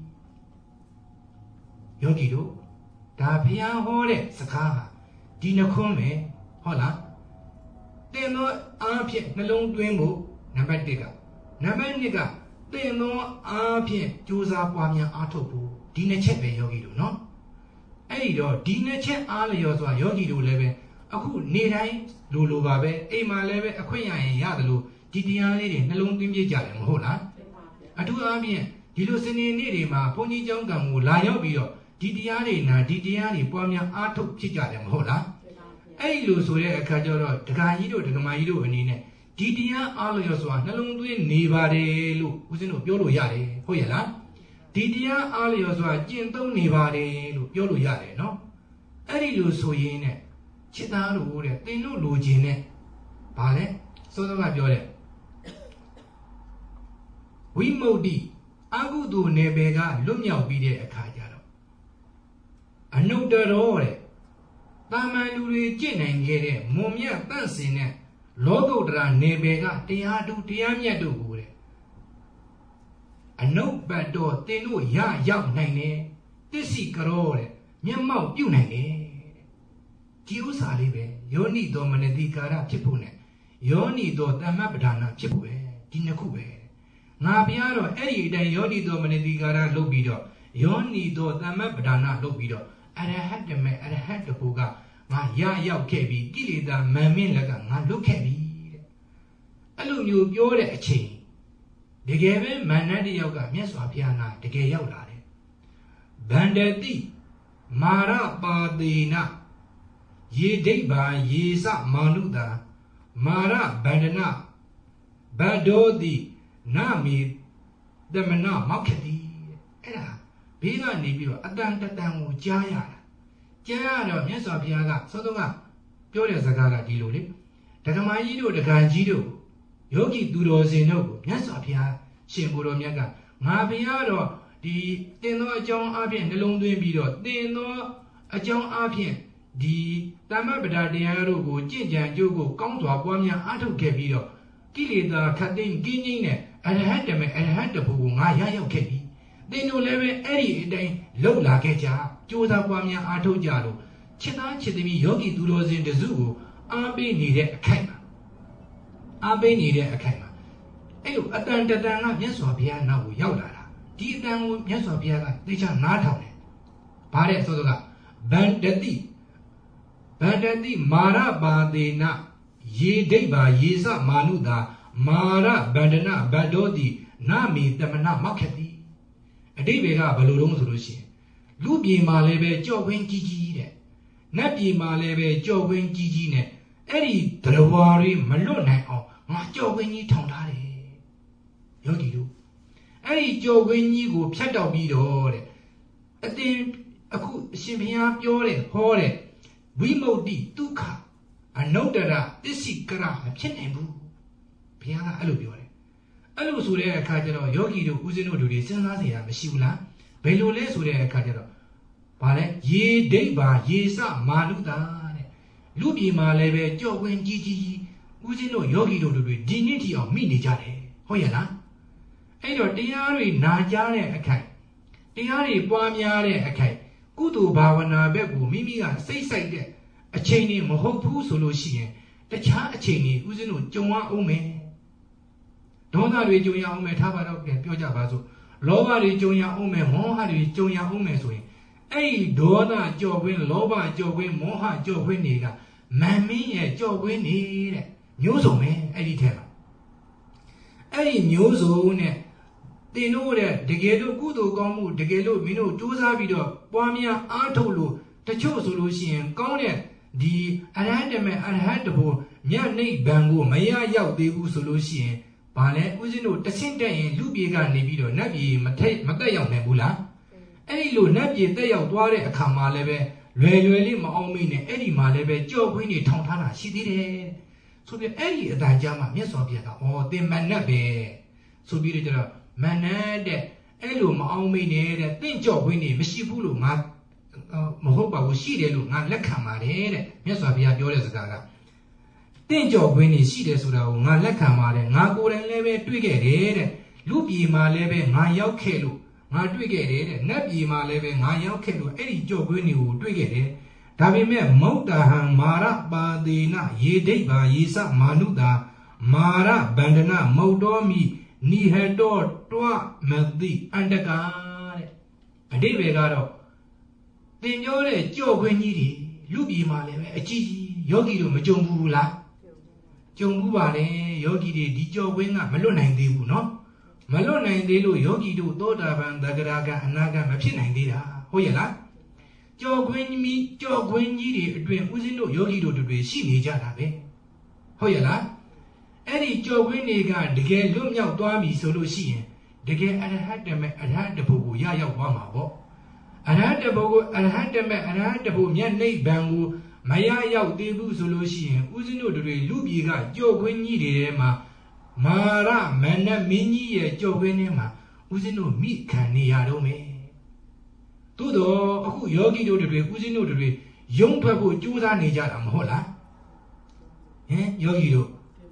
ယောဂီတို့ဒါဘုရားဟောတဲ့စကားဟာဒီနှခွန်းပဲဟုတ်လားသင်သောအားဖြင့်နှလုံးသွင်းဖို့နံပါတ်၁ကနံပါတ်၂ကတင်သောအားဖြင့်ကြိုးစားပွားများအားထုတ်ဖို့ဒီနှစ်ချက်ပဲယောဂီတို့နော်အဲ့ဒီတော့ဒီနှစ်ချက်အားလျော်စွာယောဂီတို့လည်းပဲအခုနေတိုင်းလိုလိုပါပဲအိမ်မှာလည်းပဲအခွင့်ရရင်ရတယ်လို့ဒီတရားလေးတွေနှလုံးသွင်းပြကြတယ်မဟုတ်လားအထူးအားဖြင့်ဒီလိုစနေနေ့တွေမှာဘုန်းကြီးကျောင်းကံကိုလာရောက်ပြီးတော့ဒီတရားတွေနာဒီတရားတွေပွားများအားထုတ်ဖြစ်ကြတယ်မဟုတ်လားအဲ့ဒီလိုဆိုတဲ့အခါကျတော့ဒကာကြီးတို့ဒကမာကြီးတို့အနေနဲ့ဒီတရားအားလျော်စွာနှလုံးသွင်းနေပါတယ်လို့ဦးဇင်းတို့ပြောလို့ရတယ်ဟုတ်ရဲ့လားဒီတရားအားလျော်စွာကျင့်သုံးနေပါတယ်လို့ပြောလို့ရတယ်နော်အဲ့ဒီလိုဆိုရင်နဲ့ချစ်သားတို့တဲ့သင်တို့လိုချင်တဲ့ဗာလဲစောစောကပြောတဲ့ဝိမု ക്തി အကုသိုလ်နယ်ပယ်ကလွတ်မြောက်ပြီးတဲ့အခါကျတော့အနုတ္တရောတဲ့တာမန်လူတွေကျင့်နိုင်ခဲ့တဲ့မွန်မြတ်တန့်စင်တဲ့လောကုတ္တရာနယ်ပယ်ကတရားတူတရားမြတ်တို့ကိုတဲ့အနုပတ္တောသင်တို့ရရောက်နိုင်တယ်တစ္ဆိကရောတဲ့မျက်မှောက်ပြုနိုင်တယ်ဒီဥစ္စာလေးပဲယောနိသောမနတိကာရဖြစ်ဖို့နဲ့ယောနိသောတမ္မပဒနာဖြစ်ဖို့ပဲဒီနှစ်ခုပဲငါဘုရားတော့အဲ့ဒီအတိုင်းယောနိသောမနတိကာရလုပ်ပြီးတော့ယောနိသောတမ္မပဒနာလုပ်ပြီးတော့အရဟတမေအရဟတဘုကငါရရောက်ခဲ့ပြီကိလေသာမန်မင်းလက်ကငါလွတ်ခဲ့ပြီတဲ့အဲ့လိုမျိုးပြောတဲ့အချိန်တကယ်ပဲမန္တတယောက်ကမြတ်စွာဘုရားနာတကယ်ရောက်လာတယ်ဗန္ဒတိမာရပါသေနယေဒိဗ္ဗာယေစမာနုတာမာရဗန္ဒနာဘဒ္ဒောတိနမေတမနမောက္ခတိအဲ့ဒါဘေးကနေပြီးတော့အတန်တတန်ကိုကြားရတာကြားရတော့မြတ်စွာဘုရားကသောသောကပြောတဲ့စကားကဒီလိုလေဒကမာကြီးတို့ဒကာကြီးတို့ယောဂီသူတော်စင်တို့ကိုမြတ်စွာဘုရားရှင်ကိုယ်တော်မြတ်ကငါဘုရားတော့ဒီတင်သောအကြောင်းအပြင်နှလုံးသွင်းပြီးတော့တင်သောအကြောင်းအပြင်ဒီတမ္မပဒတရားတို့ကိုကြင်ကြံကြိုးကိုကောင်းစွာပွားများအားထုတ်ခဲ့ပြီးတော့ကိလေသာခတ်သိမ်းကင်းငြိမ်းတဲ့အရဟတမေအရဟတဘုကိုငါရရောက်ခဲ့ပြီသင်တို့လည်းပဲအဲ့ဒီအတိုင်းလှုပ်လာခဲ့ကြကြိုးစားပွားများအားထုတ်ကြလို့ချစ်သားချစ်သမီးယောဂီသူတော်စင်တစုကိုအားပေးနေတဲ့အခိုက်မှာအားပေးနေတဲ့အခိုက်မှာအဲ့လိုအတန်တတန်ကမြတ်စွာဘုရားနောက်ကိုရောက်လာတာဒီအတန်ကိုမြတ်စွာဘုရားကသိချနားထောင်တယ်ဗါတဲ့ဆိုတော့ကဗန္ဒတိဗန္ဒတိမာရပါသေနယေဒိဗ္ဗာယေစမာနုတာမာရဗန္ဒနာဗဒ္ဒောတိနမေတမနမောက္ခတိအတိဘေကဘယ်လိုလုံးဆိုလို့ရှိရင်လူပြေမှာလည်းပဲကြော့ဝင်းကြီးကြီးတဲ့နတ်ပြေမှာလည်းပဲကြော့ဝင်းကြီးကြီးနဲ့အဲ့ဒီတရားဝါတွေမလွတ်နိုင်အောင်ငါကြော်ခွင်းကြီးထောင်ထားတယ်ယောဂီတို့အဲ့ဒီကြော်ခွင်းကြီးကိုဖြတ်တောက်ပြီးတော့တဲ့အတင်းအခုအရှင်ဘုရားပြောတဲ့ဟောတဲ့ဝိမု ക്തി ဒုက္ခအနုတ္တရတစ္ဆိကရမဖြစ်နိုင်ဘူးဘုရားကအဲ့လိုပြောတယ်အဲ့လိုဆိုတဲ့အခါကျတော့ယောဂီတို့ဦးဇင်းတို့လူတွေစဉ်းစားเสียရမရှိဘူးလားဘယ်လိုလဲဆိုတဲ့အခါကျတော့ဗာလဲယေဒိဗ္ဗာယေစမာနုတာလူပြည်မှာလည်းပဲကြော့ခွင်းကြီးကြီးဦးဇင်းတို့ယောဂီတို့တွေဒီနေ့ထိအောင်မိနေကြတယ်ဟုတ်ရဲ့လားအဲ့တော့တရားတွေနာကြားတဲ့အခိုက်တရားတွေပွားများတဲ့အခိုက်ကုသိုလ်ဘာဝနာဘက်ကိုမိမိကစိတ်ဆိုင်တဲ့အချိန်တွေမဟုတ်ဘူးဆိုလို့ရှိရင်တခြားအချိန်တွေဦးဇင်းတို့ကြုံရအောင်မယ်ဒေါသတွေကြုံရအောင်မယ်ထားပါတော့ပြောကြပါစို့လောဘတွေကြုံရအောင်မယ်မောဟတွေကြုံရအောင်မယ်ဆိုရင်အဲ့ဒီဒေါသကြော့ခွင်းလောဘကြော့ခွင်းမောဟကြော့ခွင်းတွေကမန်မင်းရဲ့ကြော့ခွင်းနေတဲ့မျိုးစုံပဲအဲ့ဒီထဲမှာအဲ့ဒီမျိုးစုံနဲ့တင်တို့တဲ့တကယ်လို့ကုသိုလ်ကောင်းမှုတကယ်လို့မင်းတို့စူးစမ်းပြီးတော့ပွားများအားထုတ်လို့တချို့ဆိုလို့ရှိရင်ကောင်းတဲ့ဒီအရဟတမေအရဟတဘုမြတ်နိဗ္ဗာန်ကိုမရရောက်သေးဘူးဆိုလို့ရှိရင်ဘာလဲဦးဇင်းတို့တဆင့်တက်ရင်လူပြေကနေပြီးတော့နတ်ပြေမထိတ်မတက်ရောက်နိုင်ဘူးလားအဲ့ဒီလိုနတ်ပြေတက်ရောက်သွားတဲ့အခါမှာလည်းပဲလွယ်လွယ်လေးမအောင်မိနဲ့အဲ့ဒီမှာလည်းပဲကြော့ခွင်းတွေထောင်ထားတာရှိသေးတယ်ဆိုပြီးအဲ့ဒီအတန်ကြားမှာမြတ်စွာဘုရားကဩသင်မနတ်ပဲဆိုပြီးတော့ကျတော့မနတ်တဲ့အဲ့လိုမအောင်မိနေတဲ့တင့်ကြော့ခွင်းတွေမရှိဘူးလို့ငါမဟုတ်ပါဘူးရှိတယ်လို့ငါလက်ခံပါတယ်တဲ့မြတ်စွာဘုရားပြောတဲ့စကားကတင့်ကြော့ခွင်းတွေရှိတယ်ဆိုတာကိုငါလက်ခံပါတယ်ငါကိုယ်တိုင်လည်းပဲတွေ့ခဲ့တယ်တဲ့လူပြည်မှာလည်းပဲငါရောက်ခဲ့လို့ငါတွေ့ခဲ့တယ်တဲ့နတ်ပြည်မှာလည်းပဲငါရောက်ခဲ့လို့အဲ့ဒီကြော့ခွင်းတွေကိုတွေ့ခဲ့တယ်ဒါပေမဲ့မௌတဟံမာရပါသေနယေဒိဗ္ဗာယေစမာနုတာမာရဗန္ဒနာမௌတောမိနီဟတောတွမသိအန္တကာတဲ့အတိဘေကတော့သင်ပြောတဲ့ကြော့ခွင်းကြီးတွေလူပြည်မှာလည်းပဲအကြီးကြီးယောဂီတို့မကြုံဘူးလားကြုံဘူးပါတယ်ယောဂီတွေဒီကြော့ခွင်းကမလွတ်နိုင်သေးဘူးနော်မလွတ်နိုင်သေးလို့ယောဂီတို့သောတာပန်သဂရကအနာဂတ်မဖြစ်နိုင်သေးတာဟုတ်ရဲ့လားကြော့ခွင်းမီကြော့ခွင်းကြီးတွေအတွင်ဦးဇင်းတို့ယောဂီတို့တွေရှိနေကြတာပဲဟုတ်ရဲ့လားအဲ့ဒီကြော်ခွင်းတွေကတကယ်လွတ်မြောက်သွားပြီဆိုလို့ရှိရင်တကယ်အရဟတမေအရဟတဘုကိုရရောက်သွားမှာပေါ့အရဟတဘုကိုအရဟတမေအရဟတဘုမြတ်နိဗ္ဗာန်ကိုမရရောက်သေးဘူးဆိုလို့ရှိရင်ဦးဇင်းတို့တွေလူပြေကကြော်ခွင်းကြီးတွေထဲမှာမာရမနမင်းကြီးရဲ့ကြော်ခွင်းထဲမှာဦးဇင်းတို့မိခံနေရတော့မယ်သို့တော့အခုယောဂီတို့တွေဦးဇင်းတို့တွေယုံထွက်ဖို့ကြိုးစားနေကြတာမဟုတ်လားဟင်ယောဂီတို့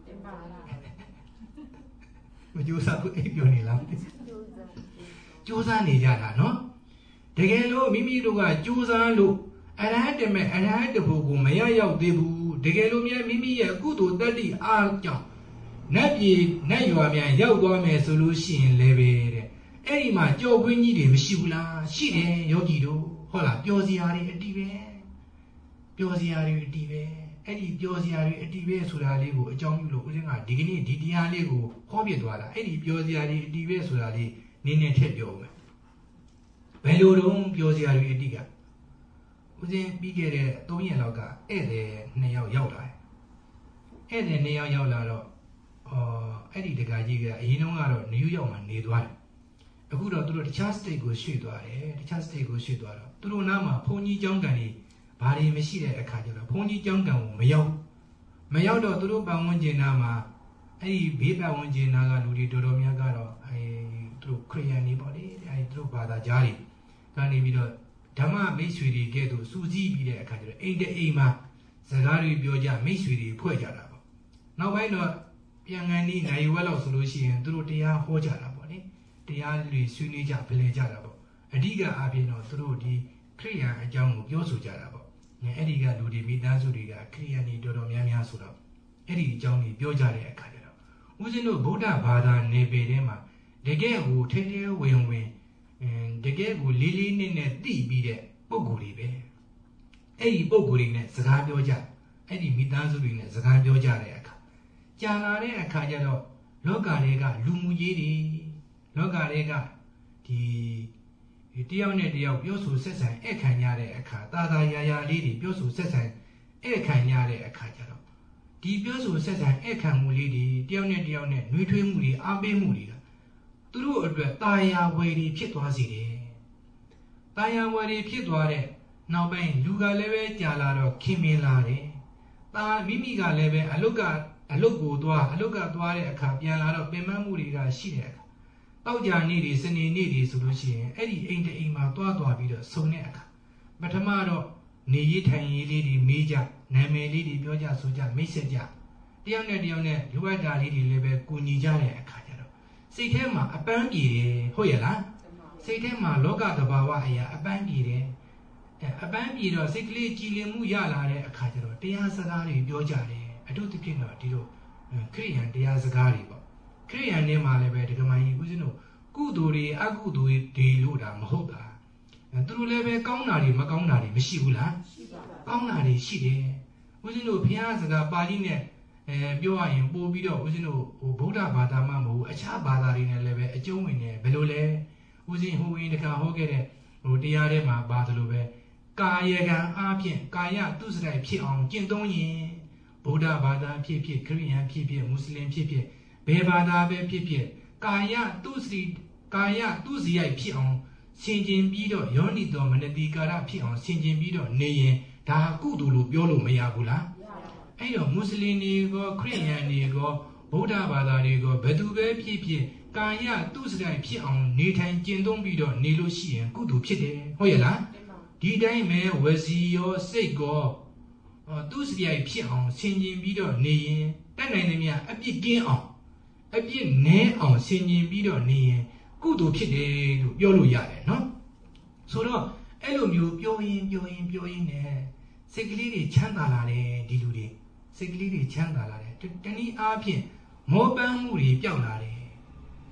မကြိုးစားဘူးအိပ်ပြောနေလားကြိုးစားနေကြတာနော်တကယ်လို့မိမိတို့ကကြိုးစားလို့အရဟတမေအရဟတဘုကိုမရရောက်သေးဘူးတကယ်လို့များမိမိရဲ့အကုသိုလ်တတ္တိအားကြောင့်နတ်ပြည်နတ်ရွာများရောက်သွားမယ်ဆိုလို့ရှိရင်လည်းပဲတဲ့အဲ့ဒီမှာကြော်ခွင်းကြီးတွေမရှိဘူးလားရှိတယ်ယောဂီတို့ဟုတ်လားပျော်စရာတွေအတီးပဲပျော်စရာတွေအတီးပဲအဲ့ဒီပျော်စရာတွေအတီးပဲဆိုတာလေးကိုအကြောင်းပြုလို့ဦးဇင်းကဒီကနေ့ဒီတရားလေးကိုဟောပြသွားတာအဲ့ဒီပျော်စရာတွေအတီးပဲဆိုတာလေးနည်းနည်းထည့်ပြောမယ်ဘယ်လိုတုံးပျော်စရာတွေအတီးကဦးဇင်းပြီးခဲ့တဲ့သုံးရက်လောက်ကဧည့်သည်နှစ်ယောက်ရောက်လာတယ်ဧည့်သည်နှစ်ယောက်ရောက်လာတော့အော်အဲ့ဒီတက္ကကြီးကအရင်တုန်းကတော့နယူးယောက်မှာနေသွားတယ်အခုတော့သူတို့တခြား state ကိုရွှေ့သွားတယ်တခြား state ကိုရွှေ့သွားတော့သူတို့နားမှာဘုန်းကြီးကျောင်းကန်တွေဘာတွေမရှိတဲ့အခါကျတော့ဘုန်းကြီးကျောင်းကန်ကိုမရောက်မရောက်တော့သူတို့ပတ်ဝန်းကျင်နားမှာအဲ့ဒီဘေးပတ်ဝန်းကျင်နားကလူတွေတော်တော်များကတော့အဲသူတို့ခရစ်ယာန်တွေပေါ့လေအဲသူတို့ဘာသာကြားတွေကနေပြီးတော့ဓမ္မမိတ်ဆွေတွေကဲ့သို့စူးစီးပြီးတဲ့အခါကျတော့အိမ်တအိမ်မှာစကားတွေပြောကြမိတ်ဆွေတွေဖွဲ့ကြတာပေါ့နောက်ပိုင်းတော့ပြန်ကန်ဒီနိုင်ဝက်လောက်ဆိုလို့ရှိရင်သူတို့တရားဟောကြတာပေါ့လေတရားတွေဆွေးနွေးကြဖလှယ်ကြတာပေါ့အဓိကအားဖြင့်တော့သူတို့ဒီခရစ်ယာန်အကြောင်းကိုပြောဆိုကြတာပေါ့အဲ့ဒီကလူတွေမိသားစုတွေကခရစ်ယာန်တွေတော်တော်များများဆိုတော့အဲ့ဒီအကြောင်းကြီးပြောကြတဲ့အခါကျတော့ဦးဇင်းတို့ဗုဒ္ဓဘာသာနေပေထဲမှာတကယ်ကိုထဲထဲဝင်ဝင်တကယ်ကိုလေးလေးနက်နက်သိပြီးတဲ့ပုံကိုယ်တွေပဲအဲ့ဒီပုံကိုယ်တွေနဲ့စကားပြောကြအဲ့ဒီမိသားစုတွေနဲ့စကားပြောကြတဲ့အခါကြာလာတဲ့အခါကျတော့လောကတွေကလူမှုရေးတွေလောကတွေကဒီတယောက်နဲ့တယောက်ပြောဆိုဆက်ဆံဧည့်ခံရတဲ့အခါတာတာယာယာလေးတွေပြောဆိုဆက်ဆံဧည့်ခံရတဲ့အခါကျတော့ဒီပြောဆိုဆက်ဆံဧည့်ခံမှုလေးတွေတယောက်နဲ့တယောက်နဲ့နှွေးထွေးမှုတွေအားပေးမှုတွေကသူတို့အတွက်တာယာဝယ်တွေဖြစ်သွားစေတယ်။တာယာဝယ်တွေဖြစ်သွားတဲ့နောက်ပိုင်းလူကလည်းပဲကြာလာတော့ခင်မင်လာတယ်။တာမိမိကလည်းပဲအလုတ်ကအလုတ်ကိုသွားအလုတ်ကသွားတဲ့အခါပြန်လာတော့ပင်မမှုတွေကရှိတဲ့အခါတောက်ကြနေ့တွေစနေနေ့တွေဆိုလို့ရှိရင်အဲ့ဒီအိမ်တအိမ်မှာတွားသွားပြီးတော့ဆုံတဲ့အခါပထမတော့နေရထိုင်ရေးလေးတွေမေးကြနာမည်လေးတွေပြောကြဆိုကြမိတ်ဆက်ကြတယောက်နဲ့တယောက်နဲ့လူဝတ်တာလေးတွေလည်းပဲကူညီကြတဲ့အခါကျတော့စိတ်ထဲမှာအပန်းပြေတယ်ဟုတ်ရဲ့လားစိတ်ထဲမှာလောကသဘာဝအရာအပန်းပြေတယ်အပန်းပြေတော့စိတ်ကလေးကြည်လင်မှုရလာတဲ့အခါကျတော့တရားစကားတွေပြောကြတယ်အထူးသဖြင့်တော့ဒီလိုခရစ်ယာန်တရားစကားတွေပေါ့ခရစ်ယာန်နဲ့မှာလည်းပဲဒီကမိုင်းကြီးဦးဇင်းတို့ကုသိုလ်တွေအကုသိုလ်တွေလို့တာမဟုတ်တာသူတို့လည်းပဲကောင်းတာတွေမကောင်းတာတွေမရှိဘူးလားကောင်းတာတွေရှိတယ်ဦးဇင်းတို့ဘုရားစကားပါဠိနဲ့အဲပြောရရင်ပို့ပြီးတော့ဦးဇင်းတို့ဟိုဗုဒ္ဓဘာသာမှမဟုတ်အခြားဘာသာတွေနဲ့လည်းပဲအကျုံးဝင်နေဘယ်လိုလဲဦးဇင်းဟိုဝင်တခါဟောခဲ့တဲ့ဟိုတရားထဲမှာပါတယ်လို့ပဲကာယကံအားဖြင့်ကာယတုစရိုက်ဖြစ်အောင်ကျင့်သုံးရင်ဗုဒ္ဓဘာသာဖြစ်ဖြစ်ခရစ်ယာန်ဖြစ်ဖြစ်မွတ်စလင်ဖြစ်ဖြစ်ဘယ်ဘာသာပဲဖြစ်ဖြစ်ကာယတုစရိကာယတုစရိုက်ဖြစ်အောင်ဆင်ခြင်ပြီးတော့ယောနိတော်မနတိကာရဖြစ်အောင်ဆင်ခြင်ပြီးတော့နေရင်ဒါကုသိုလ်လို့ပြောလို့မရဘူးလားအဲ့တော့မွတ်စလင်တွေကခရစ်ယာန်တွေကဗုဒ္ဓဘာသာတွေကဘယ်သူပဲဖြစ်ဖြစ်ကာယတုစရိုက်ဖြစ်အောင်နေထိုင်ကျင့်သုံးပြီးတော့နေလို့ရှိရင်ကုသိုလ်ဖြစ်တယ်ဟုတ်ရဲ့လားဒီတိုင်းပဲဝစီရောစိတ်ကောတုစရိုက်ဖြစ်အောင်ဆင်ခြင်ပြီးတော့နေရင်တတ်နိုင်သမျှအပြစ်ကင်းအောင်အပြစ်နည်းအောင်ဆင်ခြင်ပြီးတော့နေရင်ကုသိုလ်ဖြစ်တယ်လို့ပြောလို့ရတယ်နော်ဆိုတော့အဲ့လိုမျိုးပြောရင်ပြောရင်ပြောရင်နဲ့စိတ်ကလေးတွေချမ်းသာလာတယ်ဒီလူတွေစိတ်ကလေးတွေချမ်းသာလာတယ်တနည်းအားဖြင့်မောပန်းမှုတွေပျောက်လာတယ်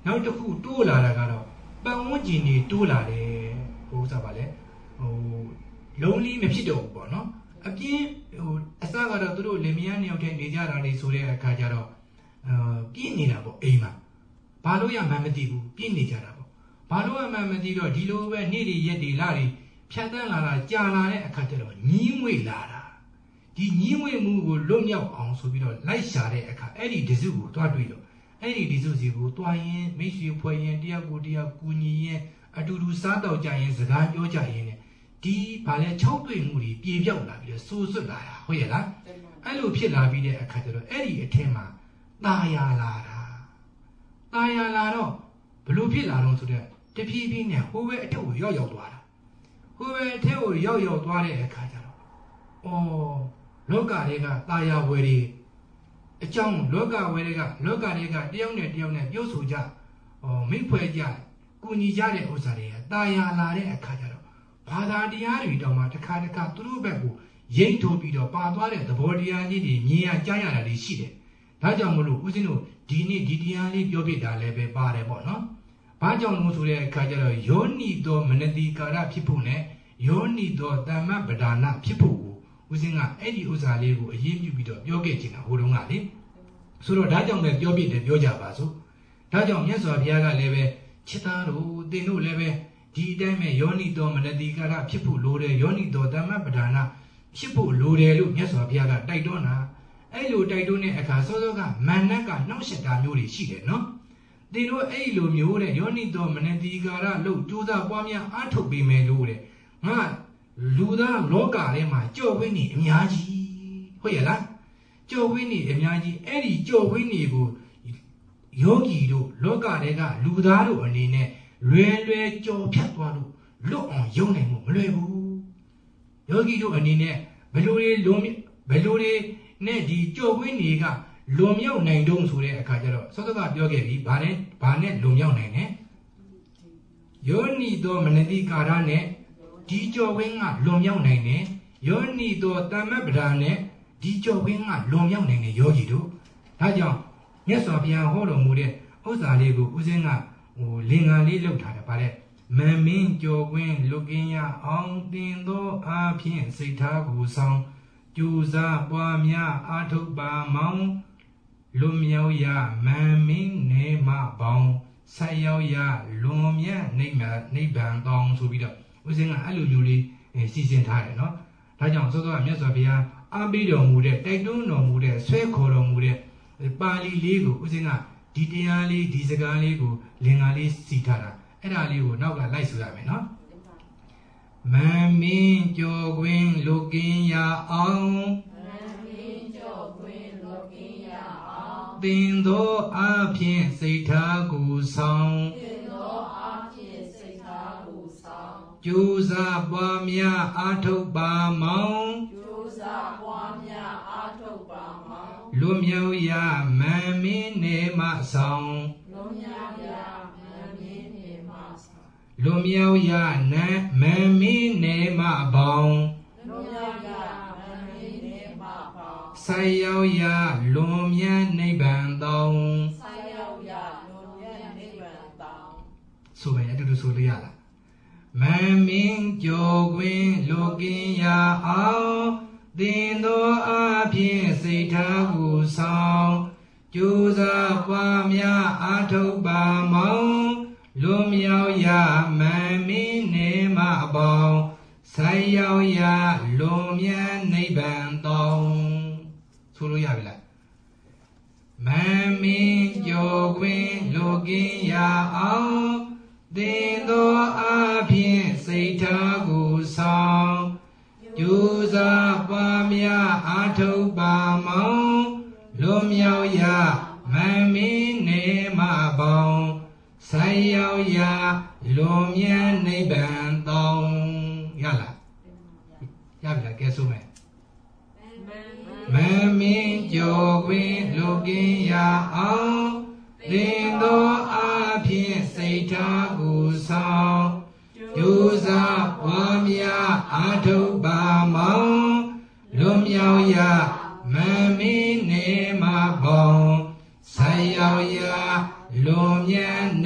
နောက်တစ်ခုတိုးလာတာကတော့ပတ်ဝန်းကျင်တွေတိုးလာတယ်ဟိုစားပါလေဟိုလုံးလေးမဖြစ်တော့ဘူးပေါ့နော်အပြင်းဟိုအစကတော့သူတို့လင်မယားနှစ်ယောက်တည်းနေကြတာလေဆိုတဲ့အခါကျတော့အာပြင်းနေတာပေါ့အိမ်မှာဘာလို့ရမှန်းမသိဘူးပြင်းနေကြတာပေါ့ဘာလို့မှန်းမသိတော့ဒီလိုပဲနေ့တွေရက်တွေလတွေဖြတ်တန်းလာတာကြာလာတဲ့အခါကျတော့ညင်းငွေလာတာဒီညင်းငွေမှုကိုလွတ်မြောက်အောင်ဆိုပြီးတော့လိုက်ရှာတဲ့အခါအဲ့ဒီဒစုကိုတွားတွေ့တော့အဲ့ဒီဒစုစီကိုတွားရင်မိတ်ဆွေဖွဲ့ရင်တယောက်ကိုတယောက်ကူညီရင်အတူတူစားတော့ကြရင်စကားပြောကြရင်လည်းဒီဗာလဲ၆တွေ့မှုတွေပြေပြောက်လာပြီးတော့စိုးစွတ်လာတာဟုတ်ရဲ့လားအဲ့လိုဖြစ်လာပြီးတဲ့အခါကျတော့အဲ့ဒီအထက်မှာตายာလာတာตายာလာတော့ဘလို့ဖြစ်လာတော့ဆိုတော့တဖြည်းဖြည်းနဲ့ဟိုဘက်အထက်ကိုရောက်ရောက်သွားတာဟိုဘက်အထက်ကိုရောက်ရောက်သွားတဲ့အခါကျတော့အော်လောကတွေကตายာဝယ်တွေအကြောင်းလောကဝယ်တွေကလောကတွေကတယောက်နဲ့တယောက်နဲ့ပြောဆိုကြအော်မိဖွဲ့ကြကူညီကြတဲ့ဥစ္စာတွေကตายာလာတဲ့အခါကျတော့ဘာသာတရားတွေတော့မှတစ်ခါတစ်ခါသူတို့ဘက်ကိုရိတ်ထိုးပြီးတော့ပါသွားတဲ့သဘောတရားကြီးတွေမြင်ရကြားရတာတွေရှိတယ်။ဒါကြောင့်မလို့ဦးဇင်းတို့ဒီနေ့ဒီတရားလေးပြောပြတာလည်းပဲပါတယ်ပေါ့နော်။ဘာကြောင့်လို့ဆိုတဲ့အခါကျတော့ယောနိသောမနတိကာရဖြစ်ဖို့နဲ့ယောနိသောတမ္မပဒါနဖြစ်ဖို့ကိုဦးဇင်းကအဲ့ဒီဥစ္စာလေးကိုအရေးပြုပြီးတော့ပြောခဲ့ချင်တာဟိုတုန်းကလေ။ဆိုတော့ဒါကြောင့်လည်းပြောပြတယ်ပြောကြပါစို့။ဒါကြောင့်မြတ်စွာဘုရားကလည်းပဲချစ်သားတို့သင်တို့လည်းပဲဒီအတိုင်းပဲယောနိသောမနတိကာရဖြစ်ဖို့လိုတယ်ယောနိသောတမ္မပဒါနဖြစ်ဖို့လိုတယ်လို့မြတ်စွာဘုရားကတိုက်တွန်းတာအဲ့လိုတိုက်တွန်းတဲ့အခါစောစောကမာနကနှောက်ယှက်တာမျိုးတွေရှိတယ်နော်သင်တို့အဲ့လိုမျိုးတဲ့ယောနိသောမနတိကာရလို့ကြိုးစားပွားများအားထုတ်ပေးမယ်လို့တဲ့ငါလူသားလောကထဲမှာကြော်ဝင်းနေအများကြီးဟုတ်ရဲ့လားကြော်ဝင်းနေအများကြီးအဲ့ဒီကြော်ဝင်းနေကိုယောဂီတို့လောကတွေကလူသားတို့အနေနဲ့လွယ်လွယ်ကြော်ဖြတ်သွားလို့လွတ်အောင်ယုံနိုင်မှုမလွယ်ဘူးယောဂီတို့အနေနဲ့ဘယ်လိုတွေလွန်ဘယ်လိုတွေနဲ့ဒီကြော်ဝင်းတွေကလွန်မြောက်နိုင်တုံးဆိုတဲ့အခါကျတော့စောစောကပြောခဲ့ပြီဗာနဲ့ဗာနဲ့လွန်မြောက်နိုင်တယ်ယောနိသောမနတိကာရနဲ့ဒီကြော်ဝင်းကလွန်မြောက်နိုင်တယ်ယောနိသောတမ္မပဒါနဲ့ဒီကြော်ဝင်းကလွန်မြောက်နိုင်တယ်ယောဂီတို့ဒါကြောင့်မြတ်စွာဘုရားဟောတော်မူတဲ့ဥစ္စာလေးကိုဦးဇင်းကဟိုလင်္ကာလေးလောက်ထားတယ်ဗါတဲ့မမင်းကြော်ခွင်းလွတ်ကင်းရအောင်တင်သောအားဖြင့်စိတ်ထားကိုဆောင်ကြိုးစားပွားများအားထုတ်ပါမောင်းလွတ်မြောက်ရမမင်းနေမပေါင်းဆက်ရောက်ရလွန်မြတ်နိဗ္ဗာန်နိဗ္ဗာန်တောင်းဆိုပြီးတော့ဦးဇင်းကအဲ့လိုမျိုးလေးစီစဉ်ထားတယ်နော်ဒါကြောင့်စောစောကမြတ်စွာဘုရားအားပေးတော်မူတဲ့တိုက်တွန်းတော်မူတဲ့ဆွဲခေါ်တော်မူတဲ့ပါဠိလေးကိုဦးဇင်းကဒီတရားလေးဒီစကားလေးကိုလင်္ကာလေးစီထားတာအဲ့ဒါလေးကိုနောက်ကလိုက်ဆိုရမယ်နော်မမင်းကြော်ခွင်းလွတ်ကင်းရအောင်မမင်းကြော်ခွင်းလွတ်ကင်းရအောင်သင်သောအဖြစ်စိတ်ထားကိုဆောင်သင်သောအဖြစ်စိတ်ထားကိုဆောင်ကြိုးစားပွားများအားထုတ်ပါမောင်းကြိုးစားပွားများအားထုတ်ပါမောင်းလွတ်မြောက်ရမမင်းနေမဆောင်လွတ်မြောက်ရမမင်းနေမဆောင်လွတ်မြောက်ရနမမင်းနေမပေါင်းလွတ်မြောက်ရမမင်းနေမပေါင်းဆက်ရောက်ရလွန်မြတ်နိဗ္ဗာန်တောင်းဆက်ရောက်ရလွန်မြတ်နိဗ္ဗာန်တောင်းဆိုမယ်အတူတူဆိုလို့ရလားမမင်းကြော်ခွင်းလွတ်ကင်းရအောင်သင်သောအဖြစ်စိတ်ထားကိုဆောင်ကြိုးစားပွားများအားထုတ်ပါမောင်းလွန်မြောက်ရမမင်းနေမပေါင်းဆက်ရောက်ရလွန်မြတ်နိဗ္ဗာန်တောင်းဆိုလို့ရပြီလားမမင်းကြော်ခွင်းလွတ်ကင်းရအောင်သင်သောအဖြစ်စိတ်ထားကိုဆောင်ကြိုးစားပွားများအားထုတ်ပါမောင်းလွန်မြောက်ရမမင်းနေမပေါင်းဆက်ရောက်ရလွန်မြတ်နိဗ္ဗာန်တောင်းရလားရပြီလားကဲဆိုမယ်မမင်းကြော်ခွင်းလွတ်ကင်းရအောင်သင်သောအဖြစ်စိတ်ထားကိုဆောင်ကြိုးစားပွားများအားထုတ်ပါမောင်းလွန်မြောက်ရမမင်းနေမပေါင်းဆက်ရောက်ရလွန်မြတ်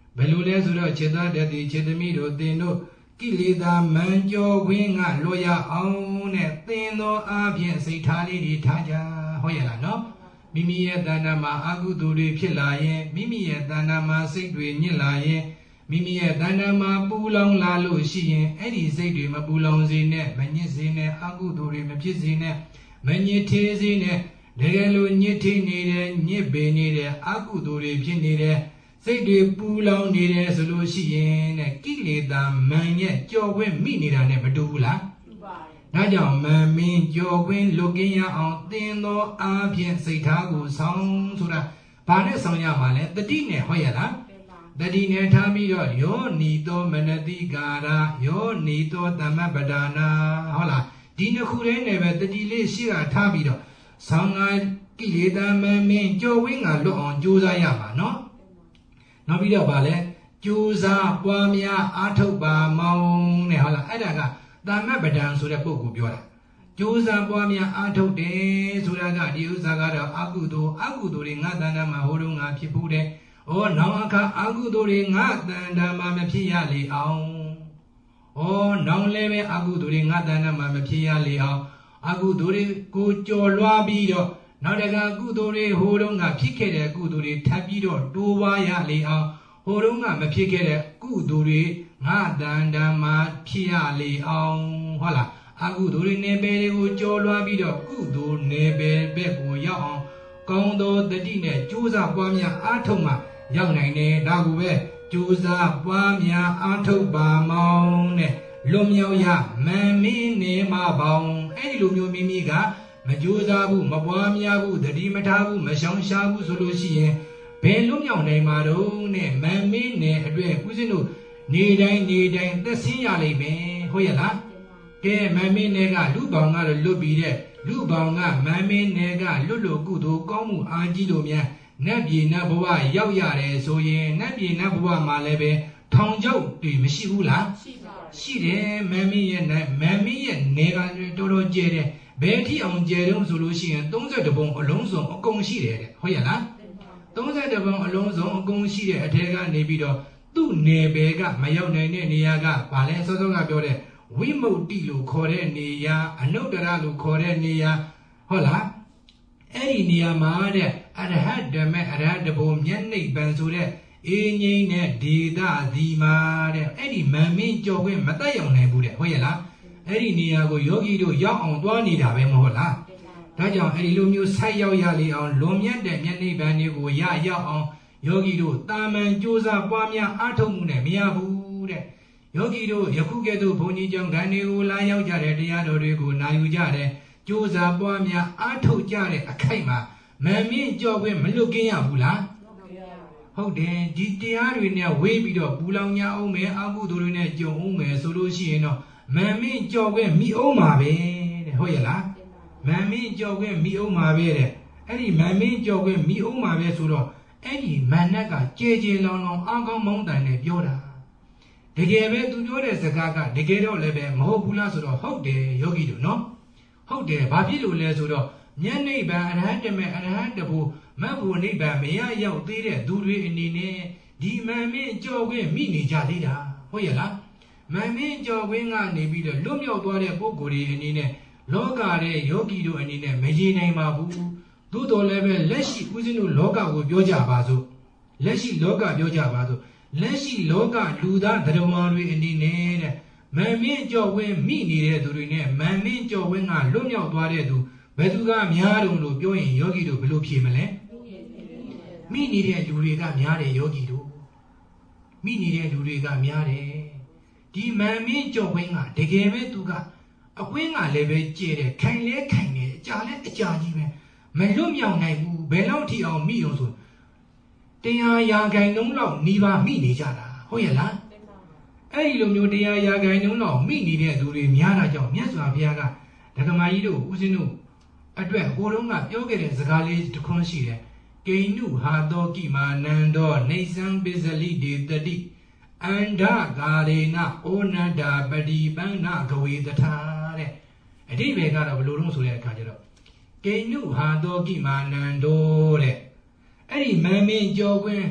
ဘယ်လိုလဲဆိုတော့ခြေသားတက်ဒီခြေသမီးတို့သင်တို့ကိလေသာမန်ကြောခွင်းကလွတ်ရအောင်နဲ့သင်သောအားဖြင့်စိတ်ထားလေးတွေထားကြဟုတ်ရဲ့လားနော်မိမိရဲ့တဏ္ဍာမှာအကုသိုလ်တွေဖြစ်လာရင်မိမိရဲ့တဏ္ဍာမှာစိတ်တွေညစ်လာရင်မိမိရဲ့တဏ္ဍာမှာပူလောင်လာလို့ရှိရင်အဲ့ဒီစိတ်တွေမပူလောင်စေနဲ့မညစ်စေနဲ့အကုသိုလ်တွေမဖြစ်စေနဲ့မညစ်သေးစေနဲ့တကယ်လို့ညစ်သေးနေတဲ့ညစ်ပေနေတဲ့အကုသိုလ်တွေဖြစ်နေတဲ့စိတ်တွေပူလောင်နေတယ်ဆိုလို့ရှိရင်တဲ့ကိလေသာမန်ရဲ့ကြော်ခွင့်မိနေတာနဲ့မတူဘူးလားတူပါတယ်ဒါကြောင့်မန်မင်းကြော်ခွင့်လွတ်ကင်းရအောင်သင်သောအားဖြင့်စိတ်ထားကိုဆောင်ဆိုတာဘာနဲ့ဆောင်ရမှာလဲတတိနဲ့ဟောရလားတတိနဲ့ထားပြီးတော့ယောနီသောမနတိကာရယောနီသောသမ္မပဒါနာဟုတ်လားဒီနှစ်ခုတည်းနဲ့ပဲတတိလေးရှိတာထားပြီးတော့ဆောင်ငါကိလေသာမန်မင်းကြော်ဝင်းကလွတ်အောင်ကြိုးစားရမှာနော်နောက်ပြီးတော့ဗာလဲကြိုးစားပွားများအားထုတ်ပါမောင်းနဲ့ဟုတ်လားအဲ့ဒါကသမ္မပဒံဆိုတဲ့ပုဂ္ဂိုလ်ပြောတာကြိုးစားပွားများအားထုတ်တယ်ဆိုတာကဒီဥစ္စာကတော့အကုသိုလ်အကုသိုလ်တွေငါတဏ္ဍာမှာဟိုတုန်းကဖြစ်ဖို့တယ်ဩနောင်အခါအကုသိုလ်တွေငါတဏ္ဍာမှာမဖြစ်ရလေအောင်ဩနောင်လည်းပဲအကုသိုလ်တွေငါတဏ္ဍာမှာမဖြစ်ရလေအောင်အကုသိုလ်တွေကိုကြော်လွှားပြီးတော့နောက်တကကုသိုလ်တွေဟိုတုန်းကဖြစ်ခဲ့တဲ့ကုသိုလ်တွေထပ်ပြီးတော့တိုးပွားရလေအောင်ဟိုတုန်းကမဖြစ်ခဲ့တဲ့ကုသိုလ်တွေငါတန်တမ်းမှာဖြစ်ရလေအောင်ဟုတ်လားအကုသိုလ်တွေနေပယ်တွေကိုကြော်လွှားပြီးတော့ကုသိုလ်နေပယ်ဘက်ကိုရောက်အောင်ကောင်းသောတတိနဲ့ကြိုးစားပွားများအားထုတ်မှရောက်နိုင်တယ်ဒါကိုပဲကြိုးစားပွားများအားထုတ်ပါမောင်းနဲ့လွန်မြောက်ရမန်မင်းနေမပေါင်းအဲ့ဒီလိုမျိုးမိမိကမကြိုးစားဘူးမပွားများဘူးတတိမထားဘူးမရှောင်ရှားဘူးဆိုလို့ရှိရင်ဘယ်လွတ်မြောက်နိုင်မှာတော့နဲ့မန်မင်းနဲ့အတွက်ဦးဇင်းတို့နေတိုင်းနေတိုင်းသက်ဆင်းရလိမ့်မယ်ဟုတ်ရဲ့လားကဲမန်မင်းနဲ့ကလူပေါင်းကတော့လွတ်ပြီးတဲ့လူပေါင်းကမန်မင်းနဲ့ကလွတ်လို့ကုသိုလ်ကောင်းမှုအားကြီးလို့များနတ်ပြည်နတ်ဘဝရောက်ရတယ်ဆိုရင်နတ်ပြည်နတ်ဘဝမှာလည်းပဲထောင်ချောက်တွေမရှိဘူးလားရှိပါဘူးရှိတယ်မန်မင်းရဲ့မန်မင်းရဲ့နေကတော်တော်ကျဲတယ်ဘယ်ထိအောင်ကျဲတုံးဆိုလို့ရှိရင်သုံးဆယ်တပုံအလုံးစုံအကုန်ရှိတယ်တဲ့ဟုတ်ရဲ့လားသုံးဆယ်တပုံအလုံးစုံအကုန်ရှိတဲ့အထက်ကနေပြီးတော့သူ့နယ်ပယ်ကမရောက်နိုင်တဲ့နေရာကဗာလဲစောစောကပြောတဲ့ဝိမု ക്തി လို့ခေါ်တဲ့နေရာအနုတ္တရလို့ခေါ်တဲ့နေရာဟုတ်လားအဲ့ဒီနေရာမှာတဲ့အရဟတမေအရဟတဘုံမျက်နှိပ်ပံဆိုတဲ့အင်းငိမ့်တဲ့ဒေသဒီမှာတဲ့အဲ့ဒီမန်မင်းကြော်ခွင့်မတက်ရောက်နိုင်ဘူးတဲ့ဟုတ်ရဲ့လားအဲ့ဒီနေရာကိုယောဂီတို့ရောက်အောင်သွားနေတာပဲမဟုတ်လားဒါကြောင့်အဲ့ဒီလိုမျိုးဆိုက်ရောက်ရလေအောင်လွန်မြတ်တဲ့မျက်နှိပ်ပံတွေကိုရရောက်အောင်ယောဂီတို့တာမန်ကြိုးစားပွားများအားထုတ်မှုနဲ့မရဘူးတဲ့ယောဂီတို့ယခုကဲ့သို့ဘုန်းကြီးကျောင်းဂန်တွေကိုလာရောက်ကြတဲ့တရားတော်တွေကိုနာယူကြတဲ့ကြိုးစားပွားများအားထုတ်ကြတဲ့အခိုက်မှာမန်မင်းကြော်ခွင့်မလွတ်ကင်းရဘူးလားဟုတ်တယ်ဒီတရားတွေနဲ့ဝေးပြီးတော့ပူလောင်ညာအောင်မယ်အကုသိုလ်တွေနဲ့ကြုံအောင်မယ်ဆိုလို့ရှိရင်တော့မန်မင်းကြော်ခွင့်မိအောင်ပါပဲတဲ့ဟုတ်ရဲ့လားမန်မင်းကြော်ခွင့်မိအောင်ပါပဲတဲ့အဲ့ဒီမန်မင်းကြော်ခွင့်မိအောင်ပါပဲဆိုတော့အဲ့ဒီမန်နက်ကကြဲကြဲလောင်လောင်အားကောင်းမောင်းတန်နဲ့ပြောတာတကယ်ပဲသူပြောတဲ့စကားကတကယ်တော့လည်းပဲမဟုတ်ဘူးလားဆိုတော့ဟုတ်တယ်ယောဂီတို့နော်ဟုတ်တယ်ဘာဖြစ်လို့လဲဆိုတော့မျက်နှိပ်ပံအရဟတမေအရဟတဘုမတ်ဖို့နိဗ္ဗာန်မရရောက်သေးတဲ့သူတွေအနေနဲ့ဒီမန်မင်းကြော်ခွင့်မိနေကြသေးတာဟုတ်ရဲ့လားမန်မင်းကြော်ခွင့်ကနေပြီးတော့လွတ်မြောက်သွားတဲ့ပုဂ္ဂိုလ်တွေအနေနဲ့လောကရဲ့ယောဂီတို့အနေနဲ့မရေနိုင်ပါဘူးသို့တော်လည်းပဲလက်ရှိဦးဇင်းတို့လောကကိုပြောကြပါစို့လက်ရှိလောကပြောကြပါစို့လက်ရှိလောကလူသားဓမ္မတွေအနေနဲ့တဲ့မန်မင်းကြော်ခွင့်မိနေတဲ့သူတွေနဲ့မန်မင်းကြော်ခွင့်ကလွတ်မြောက်သွားတဲ့သူဘယ်သူကများတုံလို့ပြောရင်ယောဂီတို့ဘယ်လိုဖြေမလဲမိနေတဲ့လူတွေကများတယ်ယောဂီတို့မိနေတဲ့လူတွေကများတယ်ဒီမန်မင်းကြော်ခွင့်ကတကယ်ပဲသူကအကွင်းကလည်းပဲကျဲတယ်ခိုင်လဲခိုင်တယ်အကြာလဲအကြာကြီးပဲမလွတ်မြောက်နိုင်ဘူးဘယ်လောက်ထိအောင်မိအောင်ဆိုတရားရာဂိုင်နှုံးလောက်နှီးပါမိနေကြတာဟုတ်ရဲ့လားအဲ့ဒီလိုမျိုးတရားရာဂိုင်နှုံးလောက်မိနေတဲ့သူတွေများတာကြောင့်မြတ်စွာဘုရားကဒကမာကြီးတို့ဦးဇင်းတို့အတွက်ဟိုတုန်းကပြောခဲ့တဲ့စကားလေးတစ်ခွန်းရှိတယ်ကိဏုဟာတောကိမာနန္တောနေသံပိစလိဒေတတိအန္ဒကာရေနဩနန္ဒာပတိပန္နဂဝေတထာတဲ့အဓိပ္ပာယ်ကတော့ဘယ်လိုလုပ်ဆိုတဲ့အခါကျတော့ကိဏုဟာတောကိမာနန္တောတဲ့အဲ့ဒီမန်မင်းကြော်ခွင်း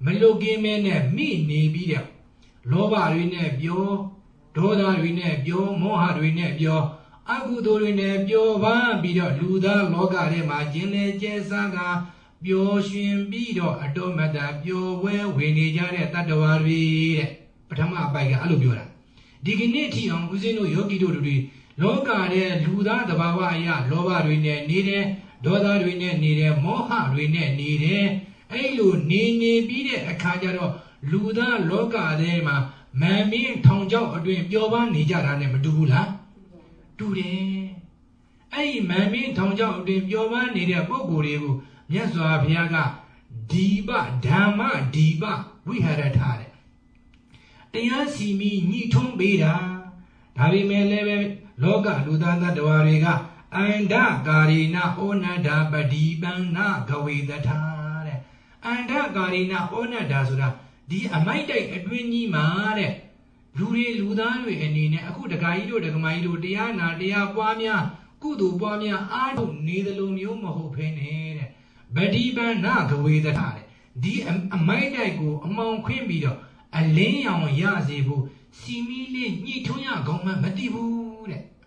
Melogame me nebida. Loba rine bio, Doda rine bio, Moha rine bio, Agudo rine bio, Van bido, Luda, Loga de Magine, Jesaga, Bio Shin bido, Adomada, Bio, where we need at Tadavari. But I'm up by Alubura. Dignity on Uzino Yogi Duri, Loga de Luda, the Bavaya, Loba rine, Nide, Doda rine, Nide, Moha rine, Nide, Elu, Nini, Bide, a Kajaro. Luda Loga de ma, Mammy, Tongjao, or doing Yovan, Nijara, and Medula. Do they? Ay, Mammy, Tongjao, doing Yovan, Nidia Boguribu, Yaswa Piaga, Diba, Dama, Diba, we had a tare. They see me, Niton Beda, Tavi Mele, Loga, Ludana, Dwariga, and da Garina, Onada, Badiban, na, Gawi the tare, and da Garina, Onada. The Amite Edwini Mare Luri Ludan and in Aku the Gaido, the Gamaido, Diana, Dia Pamia, Kudu Pamia, I don't need the Lumium of Pen, Badiba Naga with the Tare. The Amite go among Quimbido, a lay on Yazibu, Simile, Nitoya, Goma, Matibu.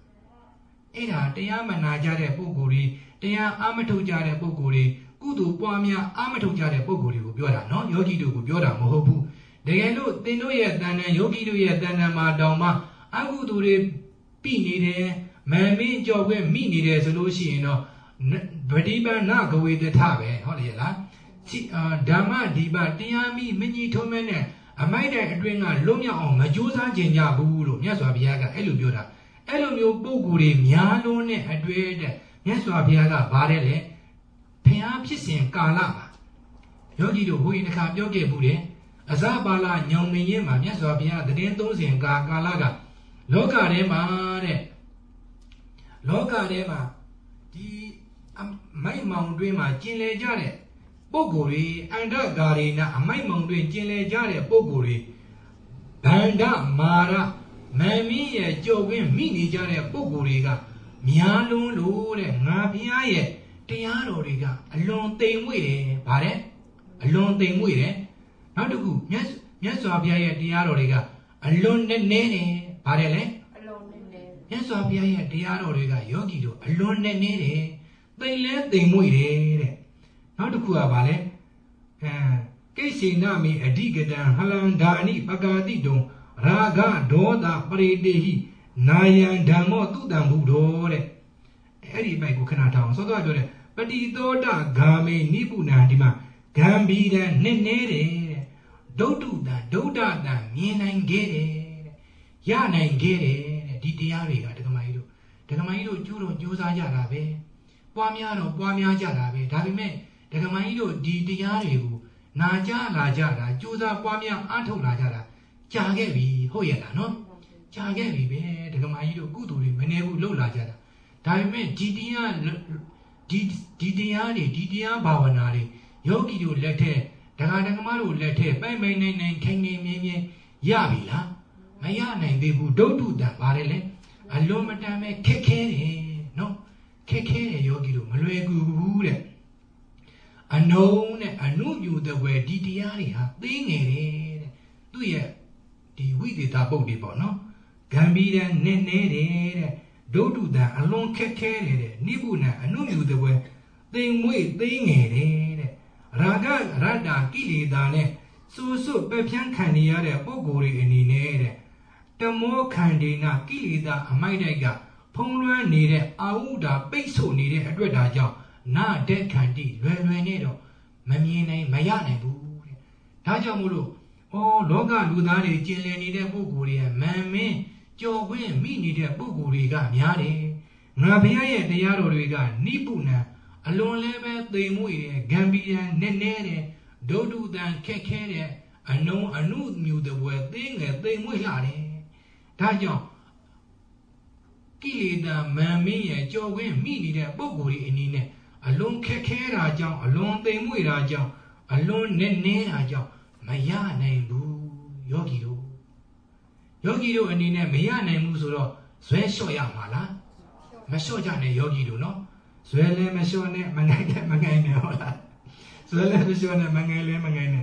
Era, they are Manajare Boguri, they are Amatojare Boguri. Kudu Pamia, Amatojare Boguri, Bioda, no Yogi do Bioda, Mohobu. They know they know yet than a Yogi do yet than a Madama. I would do the Pinide, Mammy job with me needed solution, Badiba not go with the tabe, Holiela. Dama diba, Diami, Mini Tomene, a might drink a Lumia on Majusa Jenya Bulu, Yaswabiaga, Elubioda. Elumio Boguri, Mianone, Adred, Yaswabiaga, Barele. Pia Pissin Kalama Yogi do who in the cap Yogi Bude, Azabala, Yomi, Yaswabia, the Dentos in Galaga, Loga de Mare Loga de Ma, the my mount dreamer, Chile Jare, Boguri, and a garina, my mount dream, Chile Jare, Boguri, Banda Mara, Mammy, Jogin, Mini Jare, Boguriga, Mialu, Lure, Napia. Tiaroriga, a long thing with it, Pare, a long thing with it. Not to go, yes, yes, Abia, Tiaroriga, a long nene, Parele, yes, Abia, Tiaroriga, Yogi do, a long nene, they left them with it. Not to Kuabale, Casey Nami, a digadan, Halan Dani, Bagadido, Raga, Doda, Paredehi, Nayan Damo, Tudambudore. Eddie Bago Canatown, so I do it. But the daughter Game Nibuna Dima, Gambida, Nene, do do that, do that, mean and get it. Yan and get it, Didiariga, the Gamaido. The Gamaido, Juro, Jusa Jarabe, Pamiano, Pamia Jarabe, Davime, the Gamaido, Didiarigo, Naja, Lajara, Jusa, Pamia, Anto Lajara, Jagevi, Hoyela, no? Jagevi, the Gamaido, Guduri, Menebu, Lola Jara. Time Didia Didiani, Didia Bavanari, Yogi do letter, Dagadamaru letter, by my name and Kangi Yavila, Mayana and Bebu don't do that, Barele, a lomatame, Keke, no, Keke, Yogi do, Malegu, a known, a knew you the way Didiani, thing it, do ye, the we did a body, no? Gambida, Nene. Do do that alone Keke, Nibuna, and no you the way. They wait, they need it. Raga, Rada, Gili Dane, so so Pepian Candia, Bogori, and Inede. The more candy na Gilida, a Maidega, Pongua needed, Auda, Beso needed, a Dredaja, na dead candy, Renedo, Mamine, Mayane boo. Tajamulu, oh, Loga Ludani, Jilly needed Bogori, and Mammy. Joe win me needed Buguriga, Yade. Nabia, the Yaroriga, Nipuna, alone level, they move, Gambia, Nene, Dodu than Kekere, and no, I knew the word thing that they move. Tajo Kilida, Mammy, Joe win me needed Buguri in it, alone Kekera, alone they move, alone Nene, Maya name boo, Yogi. Yogi do and in a Mayana Musuro, Swe Shoya Mala, Mashoja Yogi do no, Swelle Mashone, Mangane Mangane, Swelle Mashone, Mangale Mangane,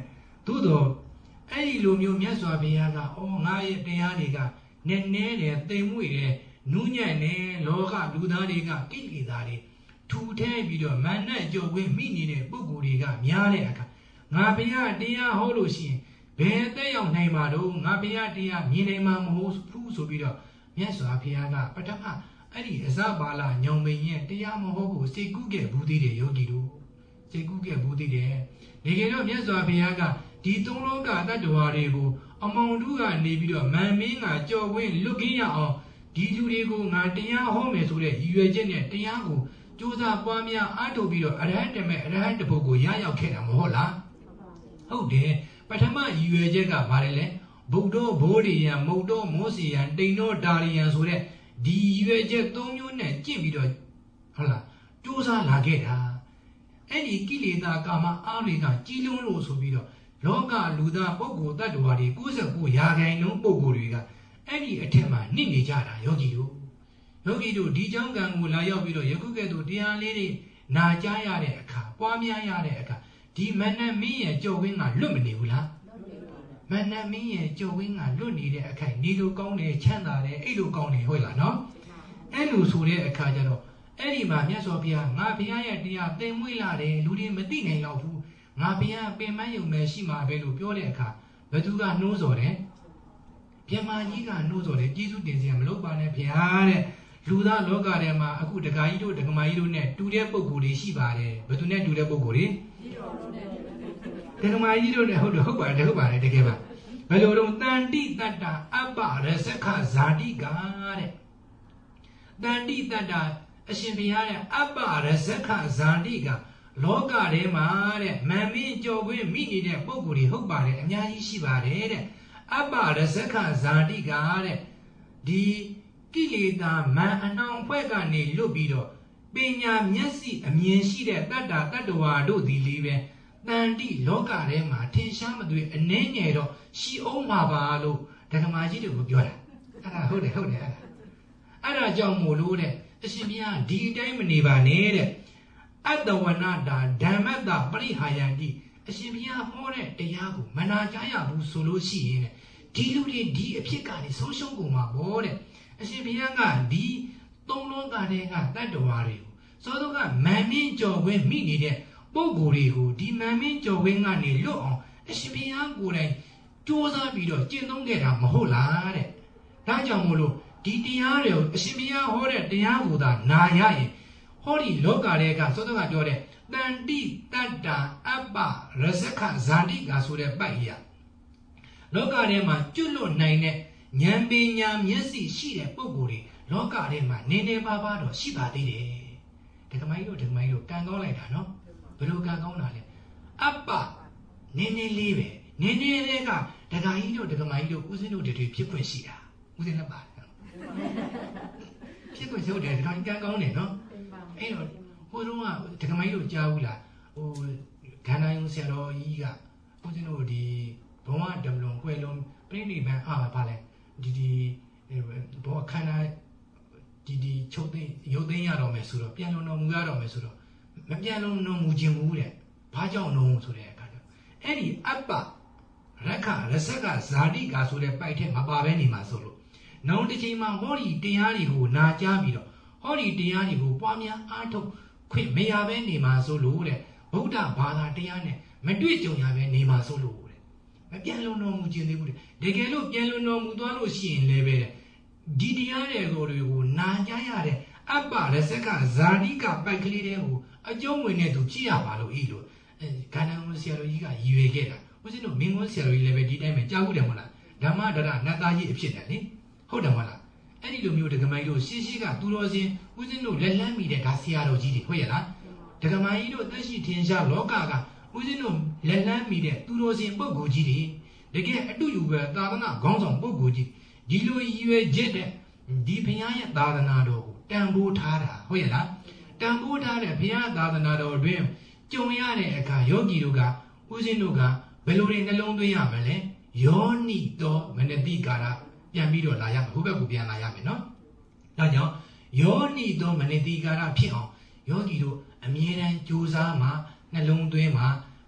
သို့တော့အဲ့ဒီလိုမျိုးမြတ်စွာဘုရားကအော်ငါရဲ့တရားတွေကနည်းနည်းတယ်တိမ်မွေ့တယ်နူးညံ့တယ်လောကလူသားတွေကကိလေသာတွေထူထဲပြီးတော့မန်နဲ့ကြော်ဝင်းမိနေတဲ့ပုဂ္ဂိုလ်တွေကများတဲ့အခါငါဘုရားတရားဟောလို့ရှိရင်ဘယ်သက်ရောက်နိုင်မှာတော့ငါဘုရားတရားမြင်နိုင်မှာမဟုတ်ဘူးဆိုပြီးတော့မြတ်စွာဘုရားကပထမအဲ့ဒီအစပါလာညောင်မင်းရဲ့တရားမဟုတ်ဘူးစိတ်ကူးခဲ့ဘူးသေးတယ်ယောဂီတို့စိတ်ကူးခဲ့ဘူးသေးတယ်ဒီကေတော့မြတ်စွာဘုရားကဒီသုံးလောကတ attva တွေကိုအမောင်တို့ကနေပြီးတော့မန်မင်းကကြော်ဝင်းလွတ်ကင်းရအောင်ဒီလူတွေကိုငါတရားဟောမယ်ဆိုတဲ့ရည်ရွယ်ချက်နဲ့တရားကိုကြိုးစားပွားများအားထုတ်ပြီးတော့အရဟတမေအရဟတဘုတ်ကိုရရောက်ခဲ့တာမဟုတ်လားဟုတ်တယ်ပထမရည်ရွယ်ချက်ကဘာလဲလဲဗုဒ္ဓဘိုးရိယံမုတ်တော်မောစီယံတိန်တော်ဒါရိယံဆိုတဲ့ဒီရည်ရွယ်ချက်သုံးမျိုးနဲ့ကျင့်ပြီးတော့ဟုတ်လားကြိုးစားလာခဲ့တာအဲ့ဒီကိလေသာကာမအားတွေကကြီးလွန်းလို့ဆိုပြီးတော့လောကလူသားပုဂ္ဂိုလ်တ attva တွေ၉၉ရာခိုင်နှုန်းပုဂ္ဂိုလ်တွေကအဲ့ဒီအထက်မှာနစ်နေကြတာယောဂီတို့ယောဂီတို့ဒီကြောင့်ကံကိုလာရောက်ပြီးတော့ယခုကဲ့သို့တရားလေးတွေနာကြားရတဲ့အခါပွားများရတဲ့အခါဒီမနမင်းရဲ့ကြော်ဝင်းကလွတ်မနေဘူးလားမနမင်းရဲ့ကြော်ဝင်းကလွတ်နေတဲ့အခိုက်နေလိုကောင်းတယ်ချမ်းသာတယ်အဲ့လိုကောင်းတယ်ဟုတ်လားနော်အဲ့လိုဆိုတဲ့အခါကျတော့အဲ့ဒီမှာမြတ်စွာဘုရားငါဘုရားရဲ့တရားသင်မွေးလာတယ်လူတွေမသိနိုင်တော့ဘူးငါဘုရားပင်မယုံမယ်ရှိမှာပဲလို့ပြောတဲ့အခါဘသူကနှိုးဆော်တယ်ပြမကြီးကနှိုးဆော်တယ်ကျေးဇူးတင်စရာမလိုပါနဲ့ဘုရားတဲ့လူသားလောကထဲမှာအခုဒကာကြီးတို့ဒကမာကြီးတို့နဲ့တူတဲ့ပုံကိုယ်တွေရှိပါတယ်ဘသူနဲ့တူတဲ့ပုံကိုယ်တွေဒကမာကြီးတို့နဲ့ဟုတ်တယ်ဟုတ်ပါတယ်ဟုတ်ပါတယ်တကယ်ပါဘယ်လိုတော့တန်တိတတ္တအပ္ပရဇခဇာတိကတဲ့တန်တိတတ္တအရှင်ဘုရားတဲ့အပ္ပရဇခဇာတိကလောကထဲမှာတဲ့မန်မင်းကြော်ခွင့်မိနေတဲ့ပုံကိုယ်တွေဟုတ်ပါတယ်အများကြီးရှိပါတယ်တဲ့အပ္ပရဇခဇာတိကတဲ့ဒီကိလေသာမန်အနှောင်အဖွဲ့ကနေလွတ်ပြီးတော့ပညာမျက်စိအမြင်ရှိတဲ့တတ္တာတတ္တဝါတို့ဒီလေးပဲတန်တိလောကထဲမှာထင်ရှားမသွေအနှဲငယ်တော့ရှိအောင်မှာပါလို့ဓမ္မကြီးတို့ကပြောတာအဲ့ဒါဟုတ်တယ်ဟုတ်တယ်အဲ့ဒါအဲ့ဒါကြောင့်မို့လို့တဲ့အရှင်ဘုရားဒီအတိုင်းမနေပါနဲ့တဲ့အတ္တဝနတာဓမ္မတပရိဟာယံတိအရှင်ဘုရားဟောတဲ့တရားကိုမနာကြရဘူးဆိုလို့ရှိရင်ဒီလူတွေဒီအဖြစ်ကနေဆုံးရှုံးကုန်မှာပေါ့တဲ့အရှင်ဘုရားကဒီသုံးလုံးသားတွေကတတ္တဝါတွေကိုသောတော့ကမန်မင်းကြော်ဝင်းမိနေတဲ့ပုဂ္ဂိုလ်တွေကိုဒီမန်မင်းကြော်ဝင်းကနေလွတ်အောင်အရှင်ဘုရားကိုယ်တိုင်ကြိုးစားပြီးတော့ကျင့်သုံးခဲ့တာမဟုတ်လားတဲ့ဒါကြောင့်မို့လို့ဒီတရားတွေကိုအရှင်ဘုရားဟောတဲ့တရားကိုသာနာရရင်ဟောဒီလောကတွေကသောတော့ကပြောတဲ့တန်တိတတ္တာအပ္ပရဇခဇာတိကဆိုတဲ့ပိုက်ရလောကထဲမှာကျွတ်လွတ်နိုင်တဲ့ဉာဏ်ပညာမျက်စိရှိတဲ့ပုဂ္ဂိုလ်တွေလောကထဲမှာနေနေပါပါတော့ရှိပါသေးတယ်ဒကမကြီးတို့ဒကမကြီးတို့ကံကောင်းလိုက်တာနော်ဘယ်လိုကံကောင်းတာလဲအပ္ပနေနေလေးပဲနေနေလေးကဒကာကြီးတို့ဒကမကြီးတို့ဦးစင်းတို့တွေဖြစ်ခွင့်ရှိတာဦးစင်းလည်းပါတယ်ဖြစ်ခွင့်ရှိတယ်ဒကာကြီးကံကောင်းတယ်နော်အဲ့တော့ဟိုတုန်းကဒကမကြီးတို့ကြားဘူးလားဟိုခန္ဓာယုံဆရာတော်ကြီးကဦးစင်းတို့ဒီဘဝဓမ္မလုံးခွဲလုံးပြိဋိဘံအားပါလဲဒီဒီဘောခန္ဓာဒီဒီချုပ်သိရုပ်သိမ်းရတော့မယ်ဆိုတော့ပြန်လုံတော်မူရတော့မယ်ဆိုတော့မပြန်လုံတော်မူခြင်းဘူးတဲ့ဘာကြောင့်လုံးဆိုတဲ့အခါကျအဲ့ဒီအပ္ပရခရဇကဇာတိကဆိုတဲ့ပိုက်ထက်မပါဘဲနေမှာဆိုလို့နောက်တစ်ချိန်မှာဟောဒီတရားတွေကိုနာကြားပြီးတော့ဟောဒီတရားတွေကိုပွားများအားထုတ်ခွင့်မရဘဲနေမှာဆိုလို့တဲ့ဗုဒ္ဓဘာသာတရားနဲ့မတွေ့ကြုံရဘဲနေမှာဆိုလို့မပြန်လုံတော်မူခြင်းသေးဘူးတကယ်လို့ပြန်လုံတော်မူသွားလို့ရှိရင်လည်းပဲဒီတရားတွေကိုတွေကိုနာကြားရတဲ့အပ္ပရဇကဇာတိကပိုက်ကလေးတွေကိုအကျုံးဝင်တဲ့သူဖြစ်ရပါလို့ဤလို့ခန္ဓာမဆရာတော်ကြီးကရည်ရွယ်ခဲ့တာဦးဇင်းတို့မင်းကုန်းဆရာတော်ကြီးလည်းပဲဒီတိုင်းပဲကြားဘူးတယ်မဟုတ်လားဓမ္မဒရနတ်သားကြီးအဖြစ်တယ်လေဟုတ်တယ်မဟုတ်လားအဲ့ဒီလိုမျိုးဒကမကြီးတို့ရှင်းရှင်းကသူတော်စင်ဦးဇင်းတို့လက်လန်းမိတဲ့ဒါဆရာတော်ကြီးတွေဟုတ်ရဲ့လားဒကမကြီးတို့သက်ရှိထင်ရှားလောကကဦးဇင်းတို့လက်လန်းမိတဲ့သူတော်စင်ပုဂ္ဂိုလ်ကြီးတွေတကယ်အတူယူပဲသာသနာခေါင်းဆောင်ပုဂ္ဂိုလ်ကြီးဒီလိုရည်ရွယ်ချက်တဲ့ဒီဘုရားရဲ့သာသနာတော်ကိုတန်ဖိုးထားတာဟုတ်ရဲ့လားတန်ဖိုးထားတဲ့ဘုရားသာသနာတော်တွင်ကြုံရတဲ့အခါယောဂီတို့ကဦးဇင်းတို့ကဘယ်လိုတွေနှလုံးသွင်းရမလဲယောနိတောမနတိကာရပြန်ပြီးတော့လာရမယ်ဟိုဘက်ကိုပြန်လာရမယ်နော်ဒါကြောင့်ယောနိတောမနတိကာရဖြစ်အောင်ယောဂီတို့အမြဲတမ်းကြိုးစားမှနှလုံးသွင်းမှ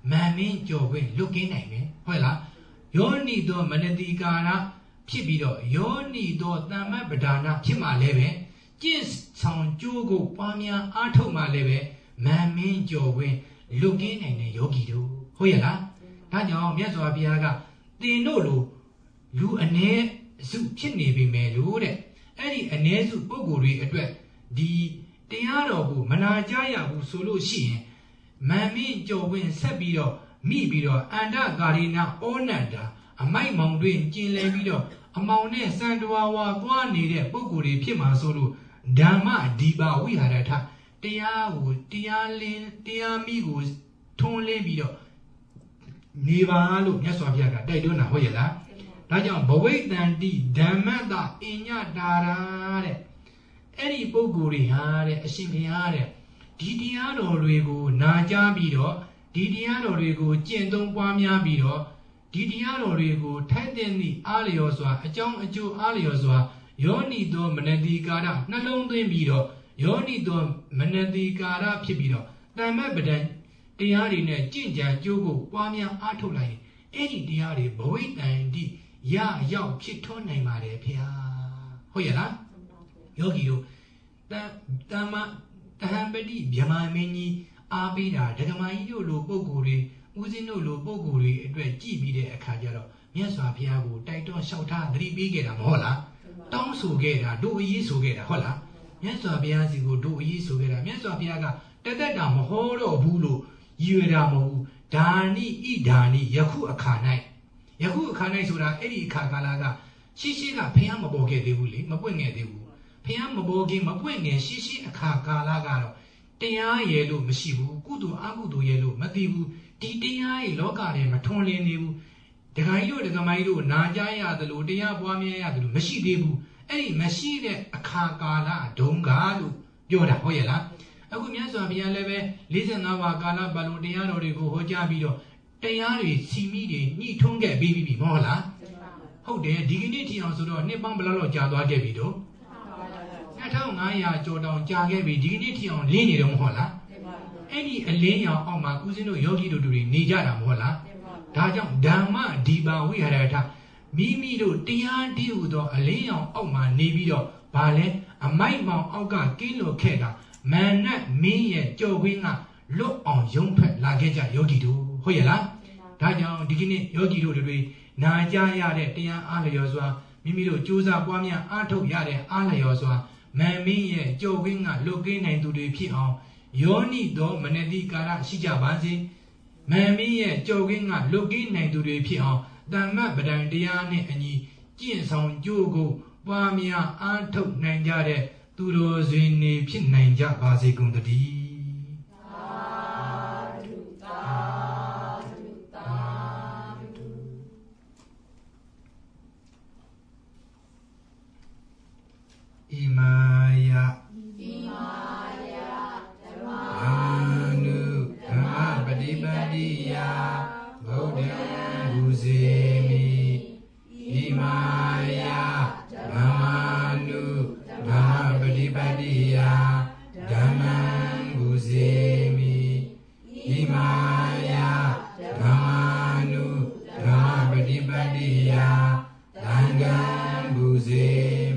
Mammy Jowin looking at me. Well, you need to Manadikana, Pibido, you need to Nama Badana, Chima Leve, just sound Jogo, Pamia, Atoma Leve, Mammy Jowin looking at the yogi do. Hoyala, Tanya, Miazabiaga, they know you a ne soup chimney be made, Eddie a ne soup boguri address. The Tiarobu, Manajaya, who solo she, Mammy Jowin Sabido, me bido, and that garina, Onanda, a my mountain, Jin Levido, a mountain, Sandua, one needed Boguri, Pima solo, Dama, Diba, we had a ta, Tiawu, Tialin, Tiamigos, Ton Levido, Niva look, Yasoviaga, they don't know where you are. Tajan, but wait than the Damada in your dara. Any Boguri had a simpiare. Didiano Rego, Naja Bido, Didiano Rego, Jendon Pamia Bido, Didiano Rego, Tendeni Alioswa, a John a Jew Alioswa, Yoni do Menedicada, Nalong de Bido, Yoni do Menedicada Pibido, Damabadan, Diarine, Jinja, Jogo, Pamia Atolai, any diari, boy and di, ya, yaw, Piton name Pia. Hoyala? Yogi, Dama, Tahambadi, Biama Mini, Abida, Dagamaido, Boguri, Uzino, Boguri, Edred Gibide, a Kajaro, Miaswa Piago, Titan Shouta, three big at Hola, Tom Sugeda, do ye Sugeda, Hola, Miaswa Biazigo, do ye Sugeda, Miaswa Piaga, Tadam, Holo, Bulu, Yuedamo, Dani, Idani, Yaku Akanai, Yaku Akanai Sura, Eddie Kakalaga, Shishika, Piama Boge de Wuli, Mapwing de Wu. Piam Bogi, Mapwing, Shishi, a Kakalagaro, Tia yellow, Mashibu, Kudu, Agudu yellow, Madibu, Titia, Logare, Matonli Nibu, the Gayo, the Gamaido, Najaya, the Lodia, Boamia, the Mashidebu, any Mashide, a Kakala, Dongalu, Yoda Hoyala, Agumiaso Bialeve, listen our Gala, Balodiano, Rego, Hojabido, Tayari, Simidi, Ni Tunga, baby, Mola. How dare dignity on Sudo, Nepambalo Jadwa Gabido? Naya Jordan Jagabi dignity on Lini Hola. Any Alenia on my cousin Yogi to do Nijada Mola. Tajam Dama Diba we had a Mimi do Tia Diudo Alenia on my Nebido Bale, a my mount Oga Kilo Keda, Man me Joe Winger, look on young pet Lageja Yogi do Hoyala. Tajam dignity Yogi do the Najaya Tia Alayoswa, Mimido Juza Wamia Ato Yade Alayoswa. Mammy, Joe Winger, looking into the pion. Yoni do Manedicada, Shijabazi. Mammy, Joe Winger, looking into the pion. Then Mabadan Diane and ye, Jinson, Jogo, Wamia, Anto Nanjade, Tudos in the Pin Nanja Bazigundadi. Imaya Imaya Anu Dhamma Badibadiya Bodha Guzemi Imaya Dhamanu Dhamma Badibadiya Dhamma Guzemi Imaya Dhamanu Dhamma Badibadiya Dhamma Guzemi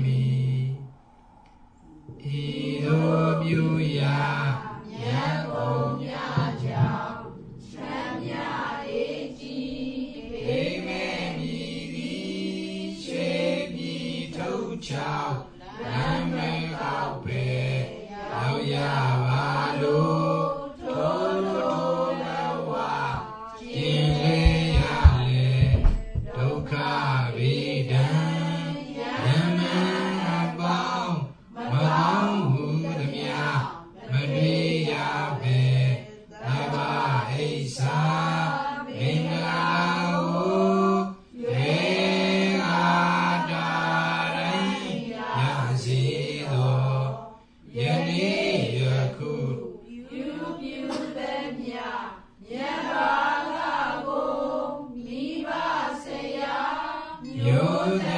Ido Buya Yabo Yaja Shamya Eji Amen Yi Shebi Tochao Name Kao Pe Lao Ya Valo Tolo Tolawa Jile Yale Dokha Vedan Yaman Abao Maham Hudamya Maria Be Aba Isa Mingala Vega Darai Yazido Yani Yaku Yu Bemya Yabala Go Miba Seya Yoda